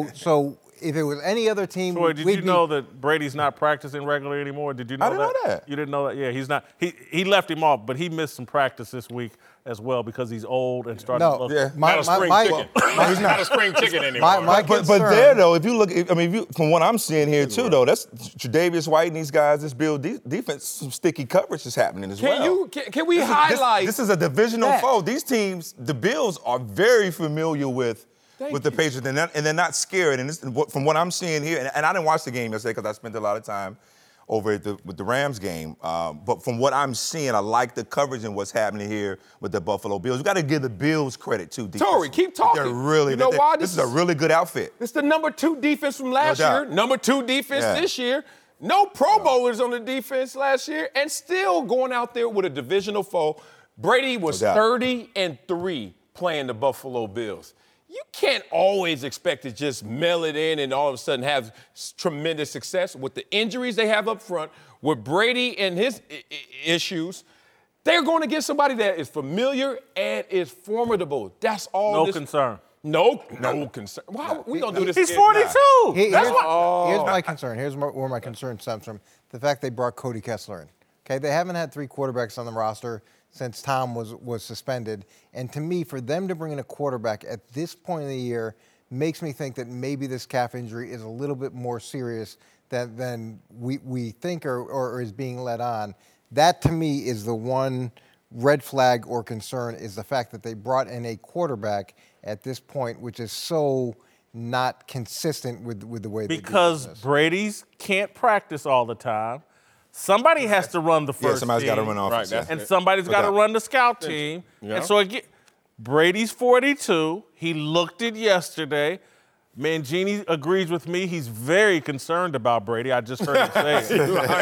So if it was any other team, Troy, did you know that Brady's not practicing regularly anymore? Did you know I didn't know that. You didn't know that? Yeah, he's not. He left him off, but he missed some practice this week as well because he's old and starting to look. Yeah. Not a spring chicken. He's not a spring chicken anymore. But there, though, if you look, from what I'm seeing here, too, though, that's Tre'Davious White and these guys, this Bill defense, some sticky coverage is happening as well. Can we highlight? This is a divisional foe. These teams, the Bills, are very familiar with the Patriots, and they're not scared. And from what I'm seeing here, and I didn't watch the game yesterday because I spent a lot of time over with the Rams game. But from what I'm seeing, I like the coverage and what's happening here with the Buffalo Bills. We got to give the Bills credit too. Torrey, keep talking. They're really, you know why? This is a really good outfit. It's the number 2 defense from last year, number 2 defense this year. No Pro Bowlers on the defense last year, and still going out there with a divisional foe. Brady was 30-3 playing the Buffalo Bills. You can't always expect to just mail it in and all of a sudden have tremendous success. With the injuries they have up front, with Brady and his issues, they're going to get somebody that is familiar and is formidable. That's all. No concern. No concern. Why we gonna do this? He's 42. Here's my concern. Here's where my concern stems from: the fact they brought Cody Kessler in. Okay, they haven't had 3 quarterbacks on the roster since Tom was suspended, and to me, for them to bring in a quarterback at this point in the year makes me think that maybe this calf injury is a little bit more serious than we think or is being led on. That to me is the one red flag or concern, is the fact that they brought in a quarterback at this point, which is so not consistent with the way they do because business. Brady's can't practice all the time. Somebody has to run the first somebody's team. got to run offense. And somebody's got to run the scout team. Yeah. And so again, Brady's 42. He looked it yesterday. Mangini agrees with me. He's very concerned about Brady. I just heard him say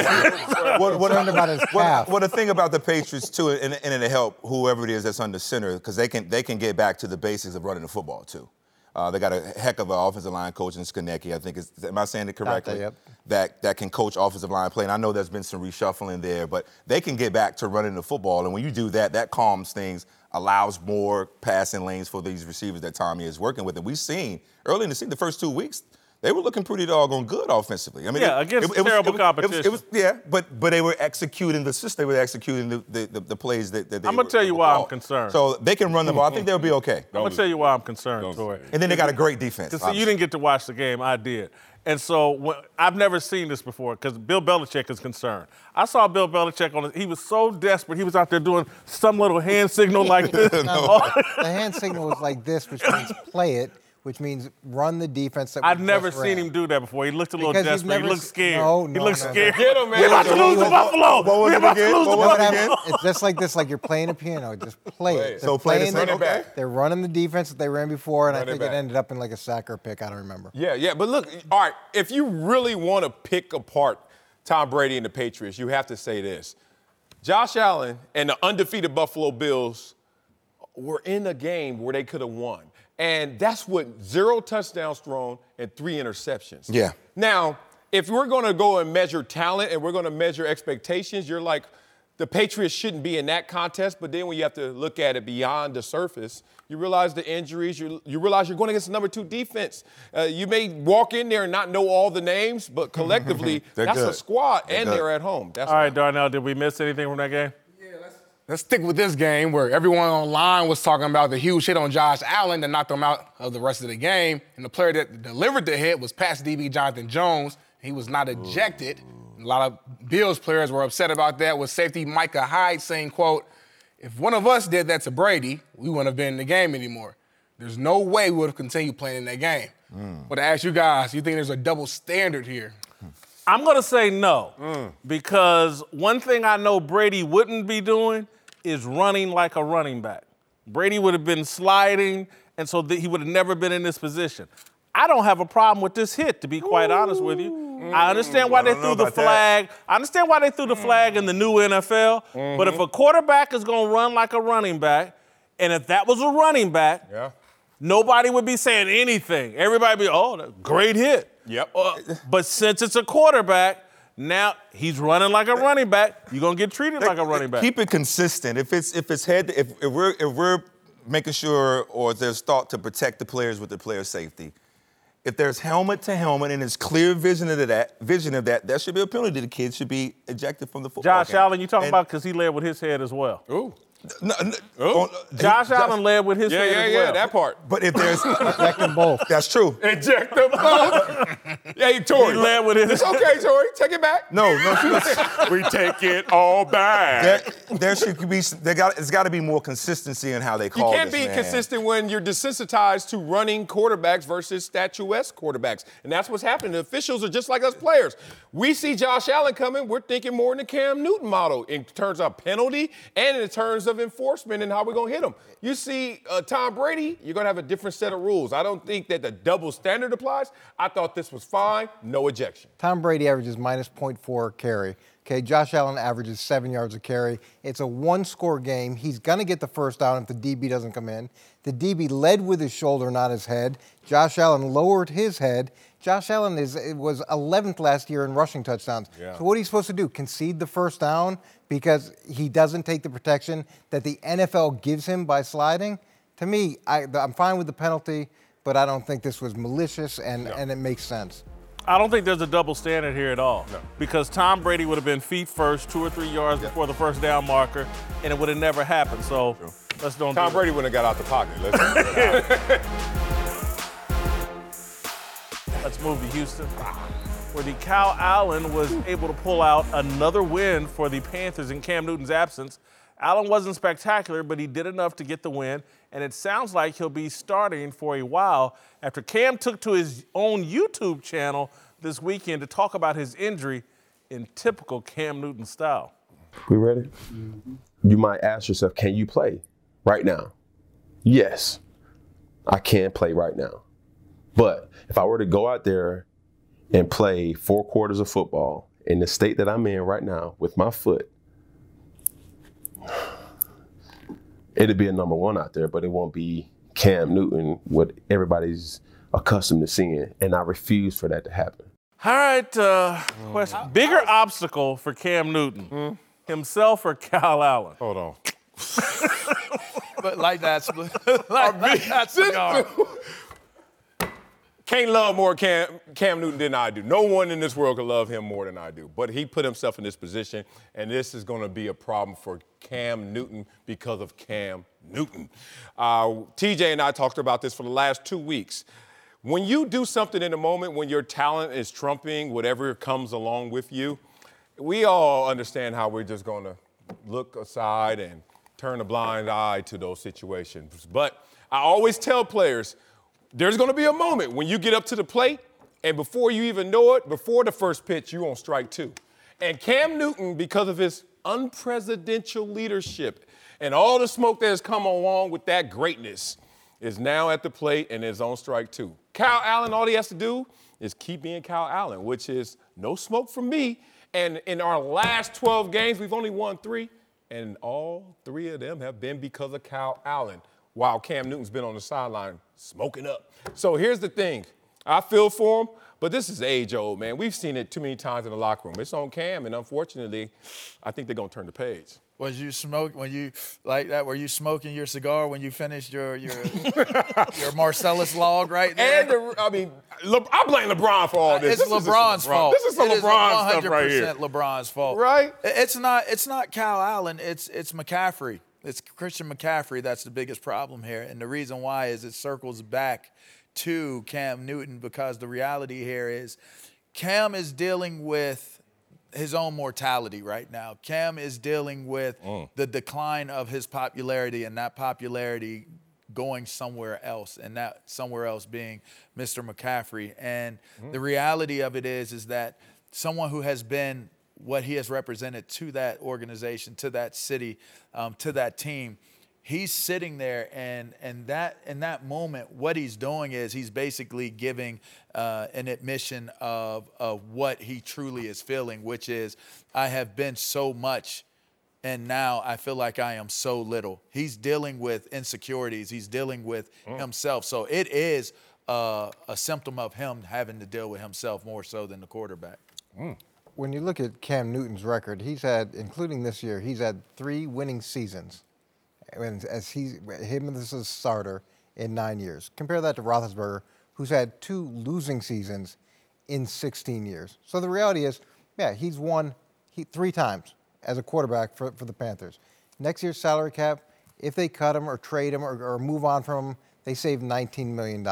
it. Concerned about his calf. Well, the thing about the Patriots too, and it'll help whoever it is that's under center, because they can get back to the basics of running the football too. They got a heck of an offensive line coach in Skonecki. I think am I saying it correctly? Yep. That can coach offensive line play. And I know there's been some reshuffling there, but they can get back to running the football. And when you do that, that calms things, allows more passing lanes for these receivers that Tommy is working with. And we've seen early in the season, the first 2 weeks, they were looking pretty doggone good offensively. I mean, against terrible competition. But they were executing the system. They were executing the plays that they I'm going to tell you why I'm concerned. So they can run the ball. I think they'll be okay. I'm going to tell you why I'm concerned, Torrey. And then they got a great defense. Because you didn't get to watch the game. I did. And so I've never seen this before because Bill Belichick is concerned. I saw Bill Belichick he was so desperate. He was out there doing some little hand signal like this. The hand signal was like this, which means play it, which means run the defense that we I've never just seen ran. him do that before. He looked a little Because you've desperate. He never looked scared. No, he looked scared. Get him, man. We're about to lose to Buffalo. We're about to lose to Buffalo. It's just like this, like you're playing a piano. Just play it. So play the running back. They're running the defense that they ran before, and I think back. it ended up in like a sack or a pick. I don't remember. Yeah. But look, all right, if you really want to pick apart Tom Brady and the Patriots, you have to say this. Josh Allen and the undefeated Buffalo Bills were in a game where they could have won. And that's with 0 touchdowns thrown and 3 interceptions. Yeah. Now, if we're going to go and measure talent and we're going to measure expectations, you're like, the Patriots shouldn't be in that contest. But then when you have to look at it beyond the surface, you realize the injuries. You realize you're going against the number 2 defense. You may walk in there and not know all the names, but collectively, that's good. a squad, they're at home. That's All right, Darnell, did we miss anything from that game? Let's stick with this game where everyone online was talking about the huge hit on Josh Allen that knocked him out of the rest of the game. And the player that delivered the hit was Pats DB Jonathan Jones. He was not ejected. A lot of Bills players were upset about that, with safety Micah Hyde saying, quote, if one of us did that to Brady, we wouldn't have been in the game anymore. There's no way we would have continued playing in that game. But to ask you guys, you think there's a double standard here? I'm going to say no, because one thing I know Brady wouldn't be doing is running like a running back. Brady would have been sliding, and so he would have never been in this position. I don't have a problem with this hit, to be quite honest with you. I understand why they threw the flag. I understand why they threw the flag in the new NFL. But if a quarterback is going to run like a running back, and if that was a running back, nobody would be saying anything. Everybody would be, great hit. Yep. But since it's a quarterback, now he's running like a running back. You're gonna get treated like a running back. Keep it consistent. If we're making sure, or there's thought to protect the players with the player safety, if there's helmet to helmet and there's clear vision of that, there should be a penalty. The kid should be ejected from the football Josh game. Allen, you talking about because he led with his head as well. Ooh. Josh Allen led with his hand as well. Yeah, that part. But if there's Eject them both. that's true. Eject them both. Hey, Tori. He led with his. It's okay, Tori. Take it back. No. We take it all back. There should be. It's got to be more consistency in how they You call can't this, be man. consistent when you're desensitized to running quarterbacks versus statuesque quarterbacks. And that's what's happening. The officials are just like us players. We see Josh Allen coming, we're thinking more in the Cam Newton model in terms of penalty and in terms of enforcement and how we're going to hit them. You see Tom Brady, you're going to have a different set of rules. I don't think that the double standard applies. I thought this was fine, no ejection. Tom Brady averages minus 0.4 carry. Okay, Josh Allen averages 7 yards a carry. It's a one-score game. He's going to get the first down if the DB doesn't come in. The DB led with his shoulder, not his head. Josh Allen lowered his head. Josh Allen was 11th last year in rushing touchdowns. Yeah. So what are you supposed to do? Concede the first down because he doesn't take the protection that the NFL gives him by sliding? To me, I'm fine with the penalty, but I don't think this was malicious, and it makes sense. I don't think there's a double standard here at all. No. Because Tom Brady would have been feet first, 2 or 3 yards before the first down marker, and it would have never happened. So let's don't. Tom Brady wouldn't have got out the pocket. Let's move to Houston, where the Kyle Allen was able to pull out another win for the Panthers in Cam Newton's absence. Allen wasn't spectacular, but he did enough to get the win, and it sounds like he'll be starting for a while after Cam took to his own YouTube channel this weekend to talk about his injury in typical Cam Newton style. We ready? Mm-hmm. You might ask yourself, can you play right now? Yes, I can play right now. But if I were to go out there and play 4 quarters of football in the state that I'm in right now with my foot, it'd be a number 1 out there, but it won't be Cam Newton, what everybody's accustomed to seeing, and I refuse for that to happen. All right, question. Bigger obstacle for Cam Newton, himself or Kyle Allen? Hold on. But like that's cigar. Can't love more Cam Newton than I do. No one in this world can love him more than I do. But he put himself in this position, and this is going to be a problem for Cam Newton because of Cam Newton. TJ and I talked about this for the last 2 weeks. When you do something in a moment when your talent is trumping whatever comes along with you, we all understand how we're just going to look aside and turn a blind eye to those situations. But I always tell players, there's going to be a moment when you get up to the plate, and before you even know it, before the first pitch, you're on strike 2. And Cam Newton, because of his unpresidential leadership and all the smoke that has come along with that greatness, is now at the plate and is on strike 2. Kyle Allen, all he has to do is keep being Kyle Allen, which is no smoke from me. And in our last 12 games, we've only won 3, and all 3 of them have been because of Kyle Allen, while Cam Newton's been on the sideline smoking up. So here's the thing. I feel for him, but this is age-old, man. We've seen it too many times in the locker room. It's on Cam, and unfortunately, I think they're going to turn the page. Was you smoke when you like that? Were you smoking your cigar when you finished your your Marcellus log right there? And I blame LeBron for all this. It's LeBron's fault. This is some LeBron stuff right here. 100% LeBron's fault. Right? It's not Kyle Allen. It's McCaffrey. It's Christian McCaffrey that's the biggest problem here. And the reason why is it circles back to Cam Newton, because the reality here is Cam is dealing with his own mortality right now. Cam is dealing with the decline of his popularity, and that popularity going somewhere else, and that somewhere else being Mr. McCaffrey. And the reality of it is that someone who has been what he has represented to that organization, to that city, to that team, he's sitting there, and that in that moment, what he's doing is he's basically giving an admission of what he truly is feeling, which is, I have been so much, and now I feel like I am so little. He's dealing with insecurities. He's dealing with himself. So it is a symptom of him having to deal with himself more so than the quarterback. When you look at Cam Newton's record, he's had, including this year, he's had 3 winning seasons. And as him as a starter in 9 years. Compare that to Roethlisberger, who's had 2 losing seasons in 16 years. So the reality is, yeah, he's won 3 times as a quarterback for the Panthers. next year's salary cap, if they cut him or trade him or move on from him, they save $19 million.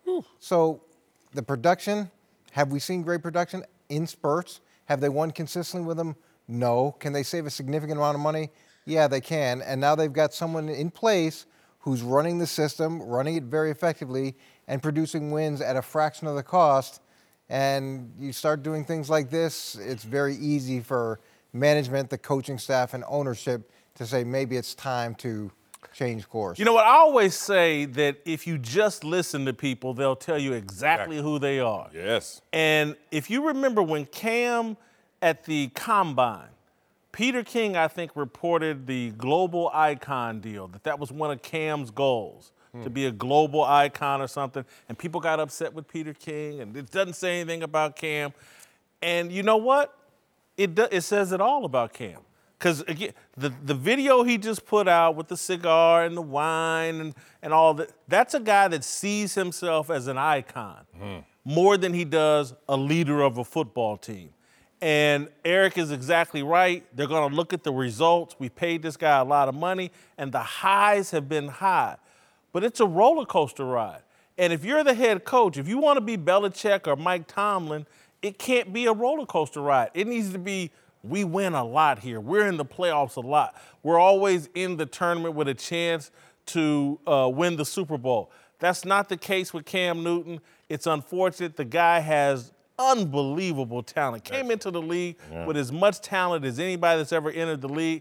So the production, have we seen great production in spurts? Have they won consistently with him? No. Can they save a significant amount of money? Yeah, they can. And now they've got someone in place who's running the system, running it very effectively, and producing wins at a fraction of the cost. And you start doing things like this, it's very easy for management, the coaching staff, and ownership to say maybe it's time to change course. You know what? I always say that if you just listen to people, they'll tell you exactly who they are. Yes. And if you remember when Cam at the Combine, Peter King, I think, reported the global icon deal, that was one of Cam's goals, to be a global icon or something. And people got upset with Peter King, and it doesn't say anything about Cam. And you know what? It says it all about Cam. Because, again, the video he just put out with the cigar and the wine and all that, that's a guy that sees himself as an icon more than he does a leader of a football team. And Eric is exactly right. They're going to look at the results. We paid this guy a lot of money, and the highs have been high. But it's a roller coaster ride. And if you're the head coach, if you want to be Belichick or Mike Tomlin, it can't be a roller coaster ride. It needs to be, we win a lot here. We're in the playoffs a lot. We're always in the tournament with a chance to win the Super Bowl. That's not the case with Cam Newton. It's unfortunate. The guy has unbelievable talent. Came into the league with as much talent as anybody that's ever entered the league.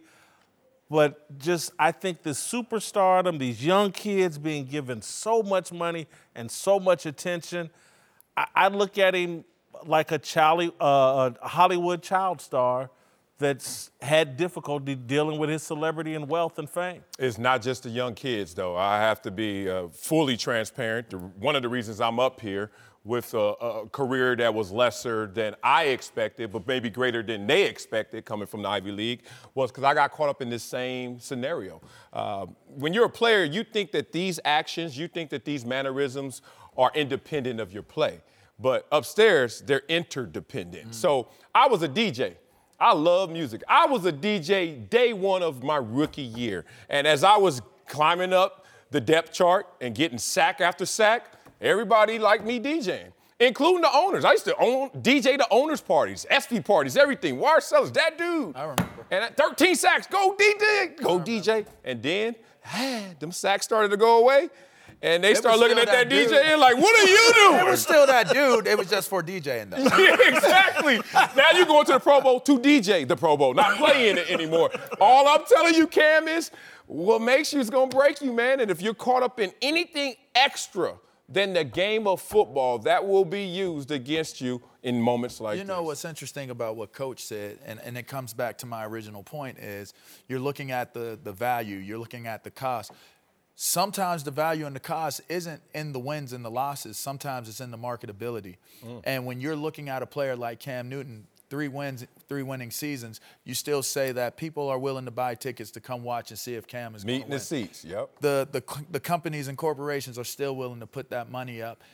But just, I think the superstardom, these young kids being given so much money and so much attention, I look at him like a Hollywood child star that's had difficulty dealing with his celebrity and wealth and fame. It's not just the young kids, though. I have to be fully transparent. One of the reasons I'm up here with a career that was lesser than I expected, but maybe greater than they expected coming from the Ivy League, was because I got caught up in this same scenario. When you're a player, you think that these actions, you think that these mannerisms are independent of your play. But upstairs, they're interdependent. So I was a DJ. I love music. I was a DJ day one of my rookie year. And as I was climbing up the depth chart and getting sack after sack, everybody liked me DJing, including the owners. I used to DJ the owners' parties, SV parties, everything. Wire sellers, that dude. I remember. And at 13 sacks, go DJ. And then them sacks started to go away. And they start looking at that DJ and like, what are you doing? It was still that dude. It was just for DJing, though. Yeah, exactly. Now you're going to the Pro Bowl to DJ the Pro Bowl, not play in it anymore. All I'm telling you, Cam, is what makes you is going to break you, man. And if you're caught up in anything extra than the game of football, that will be used against you in moments like this. You know what's interesting about what Coach said, and it comes back to my original point, is you're looking at the value, you're looking at the cost. Sometimes the value and the cost isn't in the wins and the losses. Sometimes it's in the marketability. And when you're looking at a player like Cam Newton, 3 wins, 3 winning seasons, you still say that people are willing to buy tickets to come watch and see if Cam is going to win. Meet in the seats, yep. The companies and corporations are still willing to put that money up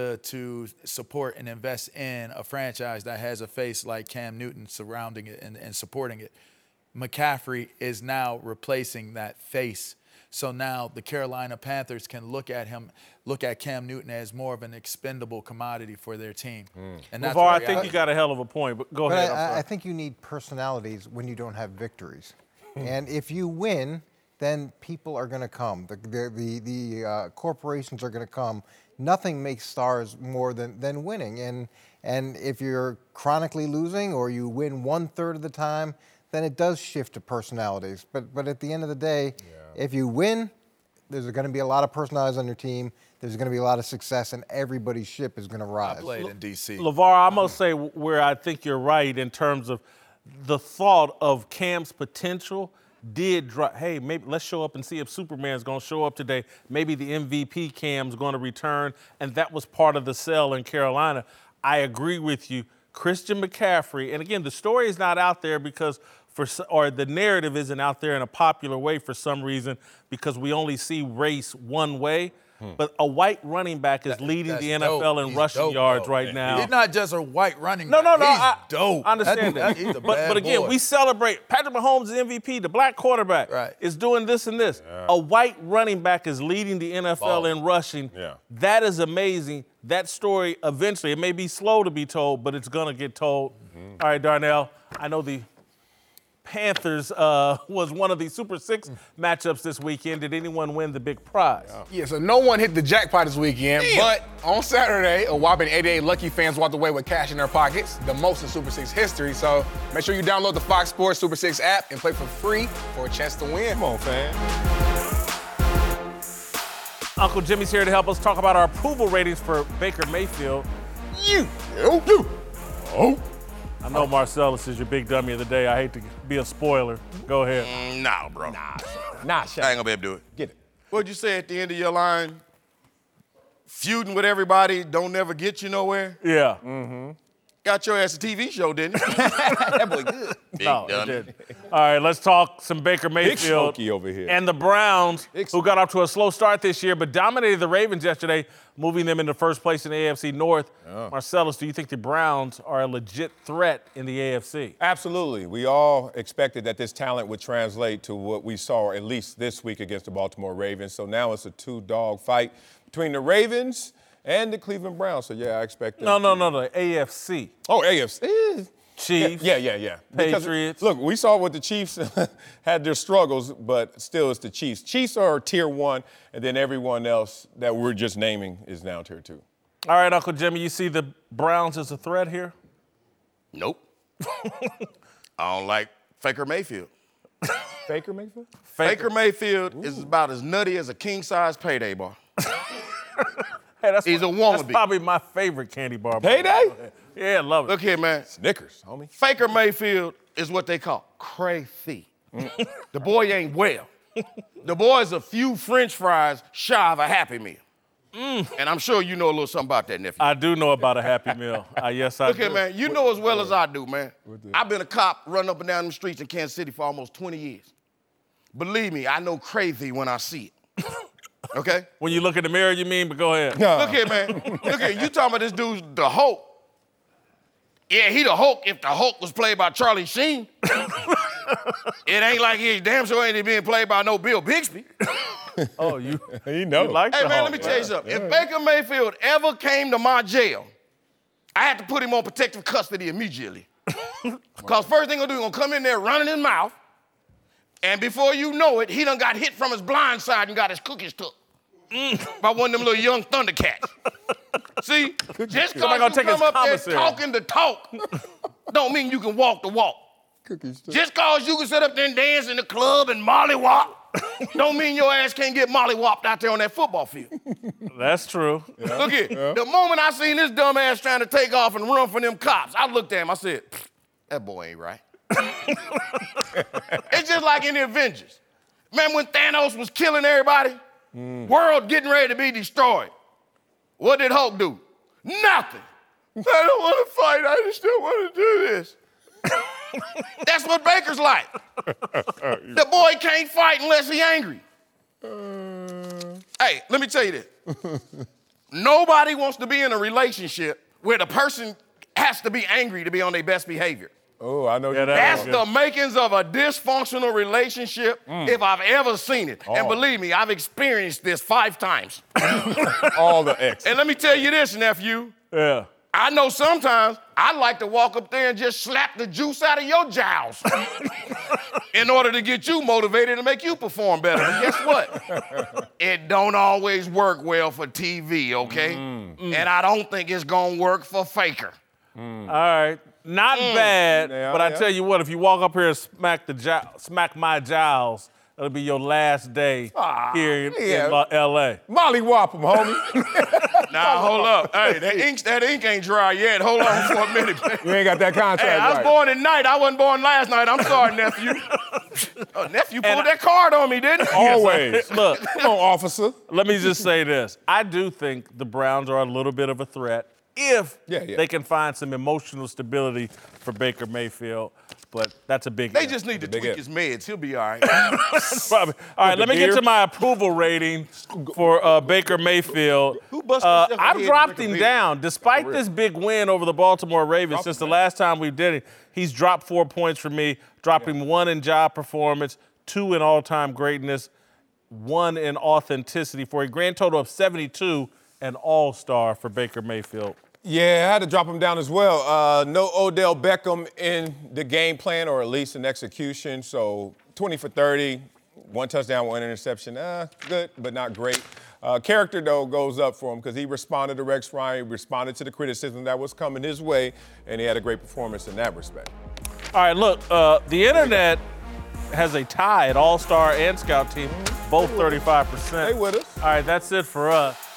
to support and invest in a franchise that has a face like Cam Newton surrounding it and supporting it. McCaffrey is now replacing that face. So now the Carolina Panthers can look at Cam Newton as more of an expendable commodity for their team. And that's LeVar, I think you got a hell of a point, but go ahead. I think you need personalities when you don't have victories. And if you win, then people are going to come. The corporations are going to come. Nothing makes stars more than winning. And if you're chronically losing or you win 1/3 of the time, then it does shift to personalities. But at the end of the day, if you win, there's going to be a lot of personalities on your team. There's going to be a lot of success, and everybody's ship is going to rise. I played in D.C. LeVar, I'm going to say where I think you're right in terms of the thought of Cam's potential did drop. Hey, maybe let's show up and see if Superman's going to show up today. Maybe the MVP Cam's going to return, and that was part of the sell in Carolina. I agree with you. Christian McCaffrey, and again, the story is not out there because or the narrative isn't out there in a popular way for some reason because we only see race one way. but a white running back is leading the NFL in rushing yards right now. He's not just a white running No, back. no. He's dope. I understand that. He's a But bad again, boy. we celebrate Patrick Mahomes is MVP, the black quarterback is doing this and this. A white running back is leading the NFL in rushing. Yeah. That is amazing. That story eventually, it may be slow to be told, but it's going to get told. All right, Darnell, I know the Panthers was one of the Super Six matchups this weekend. Did anyone win the big prize? Yeah, so no one hit the jackpot this weekend, but on Saturday, a whopping 88 lucky fans walked away with cash in their pockets, the most in Super Six history. So make sure you download the Fox Sports Super Six app and play for free for a chance to win. Come on, fam. Uncle Jimmy's here to help us talk about our approval ratings for Baker Mayfield. I know Marcellus is your big dummy of the day. I hate to be a spoiler. Go ahead. Nah, bro. Nah, I ain't gonna be able to do it. Get it. What'd you say at the end of your line? Feuding with everybody don't never get you nowhere. Yeah. Got your ass a TV show, didn't it? That boy good. Big No, it dummy. didn't. All right, let's talk some Baker Big Mayfield Smokey over here. and the Browns, who got off to a slow start this year, but dominated the Ravens yesterday, moving them into first place in the AFC North. Marcellus, do you think the Browns are a legit threat in the AFC? Absolutely. We all expected that this talent would translate to what we saw at least this week against the Baltimore Ravens. So now it's a two-dog fight between the Ravens and the Cleveland Browns. So, yeah, I expect them. No, the AFC. Oh, AFC. Chiefs. Yeah. Because, Patriots. look, we saw what the Chiefs had their struggles, but still it's the Chiefs. Chiefs are tier 1, and then everyone else that we're just naming is now tier 2. All right, Uncle Jimmy, you see the Browns as a threat here? Nope. I don't like Faker Mayfield. Baker Mayfield? Faker Mayfield is about as nutty as a king-size payday bar. Hey, He's a That's wannabe. probably my favorite candy bar. Payday? Yeah, love it. Look here, man. Snickers, homie. Faker Mayfield is what they call crazy. The boy ain't well. The boy's a few French fries shy of a Happy Meal. And I'm sure you know a little something about that, nephew. I do know about a Happy Meal. Yes, I Look do. here, man. You know as well as I do, man. I've been a cop running up and down the streets in Kansas City for almost 20 years. Believe me, I know crazy when I see it. Okay? When you look in the mirror, you mean, but go ahead. Look here, man. Look here. You talking about this dude's the Hulk. Yeah, he the Hulk if the Hulk was played by Charlie Sheen. It ain't like he damn sure ain't being played by no Bill Bixby. Oh, you know. You like Hey, the man, Hulk. let me tell you something. If Baker Mayfield ever came to my jail, I had to put him on protective custody immediately. Because first thing he's gonna come in there running his mouth, and before you know it, he done got hit from his blind side and got his cookies took. By one of them little young Thundercats. See, just Somebody gonna because you take his come up there commissary. talking the talk, don't mean you can walk the walk. Just because you can sit up there and dance in the club and mollywop, don't mean your ass can't get mollywopped out there on that football field. That's true. Look here, the moment I seen this dumb ass trying to take off and run from them cops, I looked at him, I said, that boy ain't right. It's just like in the Avengers. Man, when Thanos was killing everybody, world getting ready to be destroyed. What did Hulk do? Nothing. I don't want to fight, I just don't want to do this. That's what Baker's like. The boy can't fight unless he's angry. Hey, let me tell you this. Nobody wants to be in a relationship where the person has to be angry to be on their best behavior. Oh, I know. Yeah, That's the makings of a dysfunctional relationship if I've ever seen it. And believe me, I've experienced this 5 times. all the X. And let me tell you this, nephew. Yeah. I know sometimes I'd like to walk up there and just slap the juice out of your jowls in order to get you motivated and make you perform better. But guess what? It don't always work well for TV, okay? And I don't think it's gonna work for Faker. All right. Not bad, but I tell you what, if you walk up here and smack my jowls, it'll be your last day here in L.A. Mollywop him, homie. Now, hold up. Hey, that ink ain't dry yet. Hold on for a minute. You ain't got that contract Hey, I was right. born at night. I wasn't born last night. I'm sorry, nephew. Nephew pulled that card on me, didn't he? Always. Look, Come on, officer. let me just say this. I do think the Browns are a little bit of a threat. if Yeah. they can find some emotional stability for Baker Mayfield. But that's a big They if. just need to tweak his meds. He'll be all right. Probably. All right, let me get to my approval rating for Baker Mayfield. Who busted himself in the I've head dropped drinking him beer? down. Despite this big win over the Baltimore Ravens, since the last time we did it, he's dropped 4 points for me, dropped him 1 in job performance, 2 in all-time greatness, 1 in authenticity for a grand total of 72, an all-star for Baker Mayfield. Yeah, I had to drop him down as well. No Odell Beckham in the game plan, or at least in execution. So 20 for 30, 1 touchdown, 1 interception. Good, but not great. Character, though, goes up for him because he responded to Rex Ryan, he responded to the criticism that was coming his way, and he had a great performance in that respect. All right, look, the internet has a tie at All-Star and Scout team, both 35%. Stay with us. All right, that's it for us.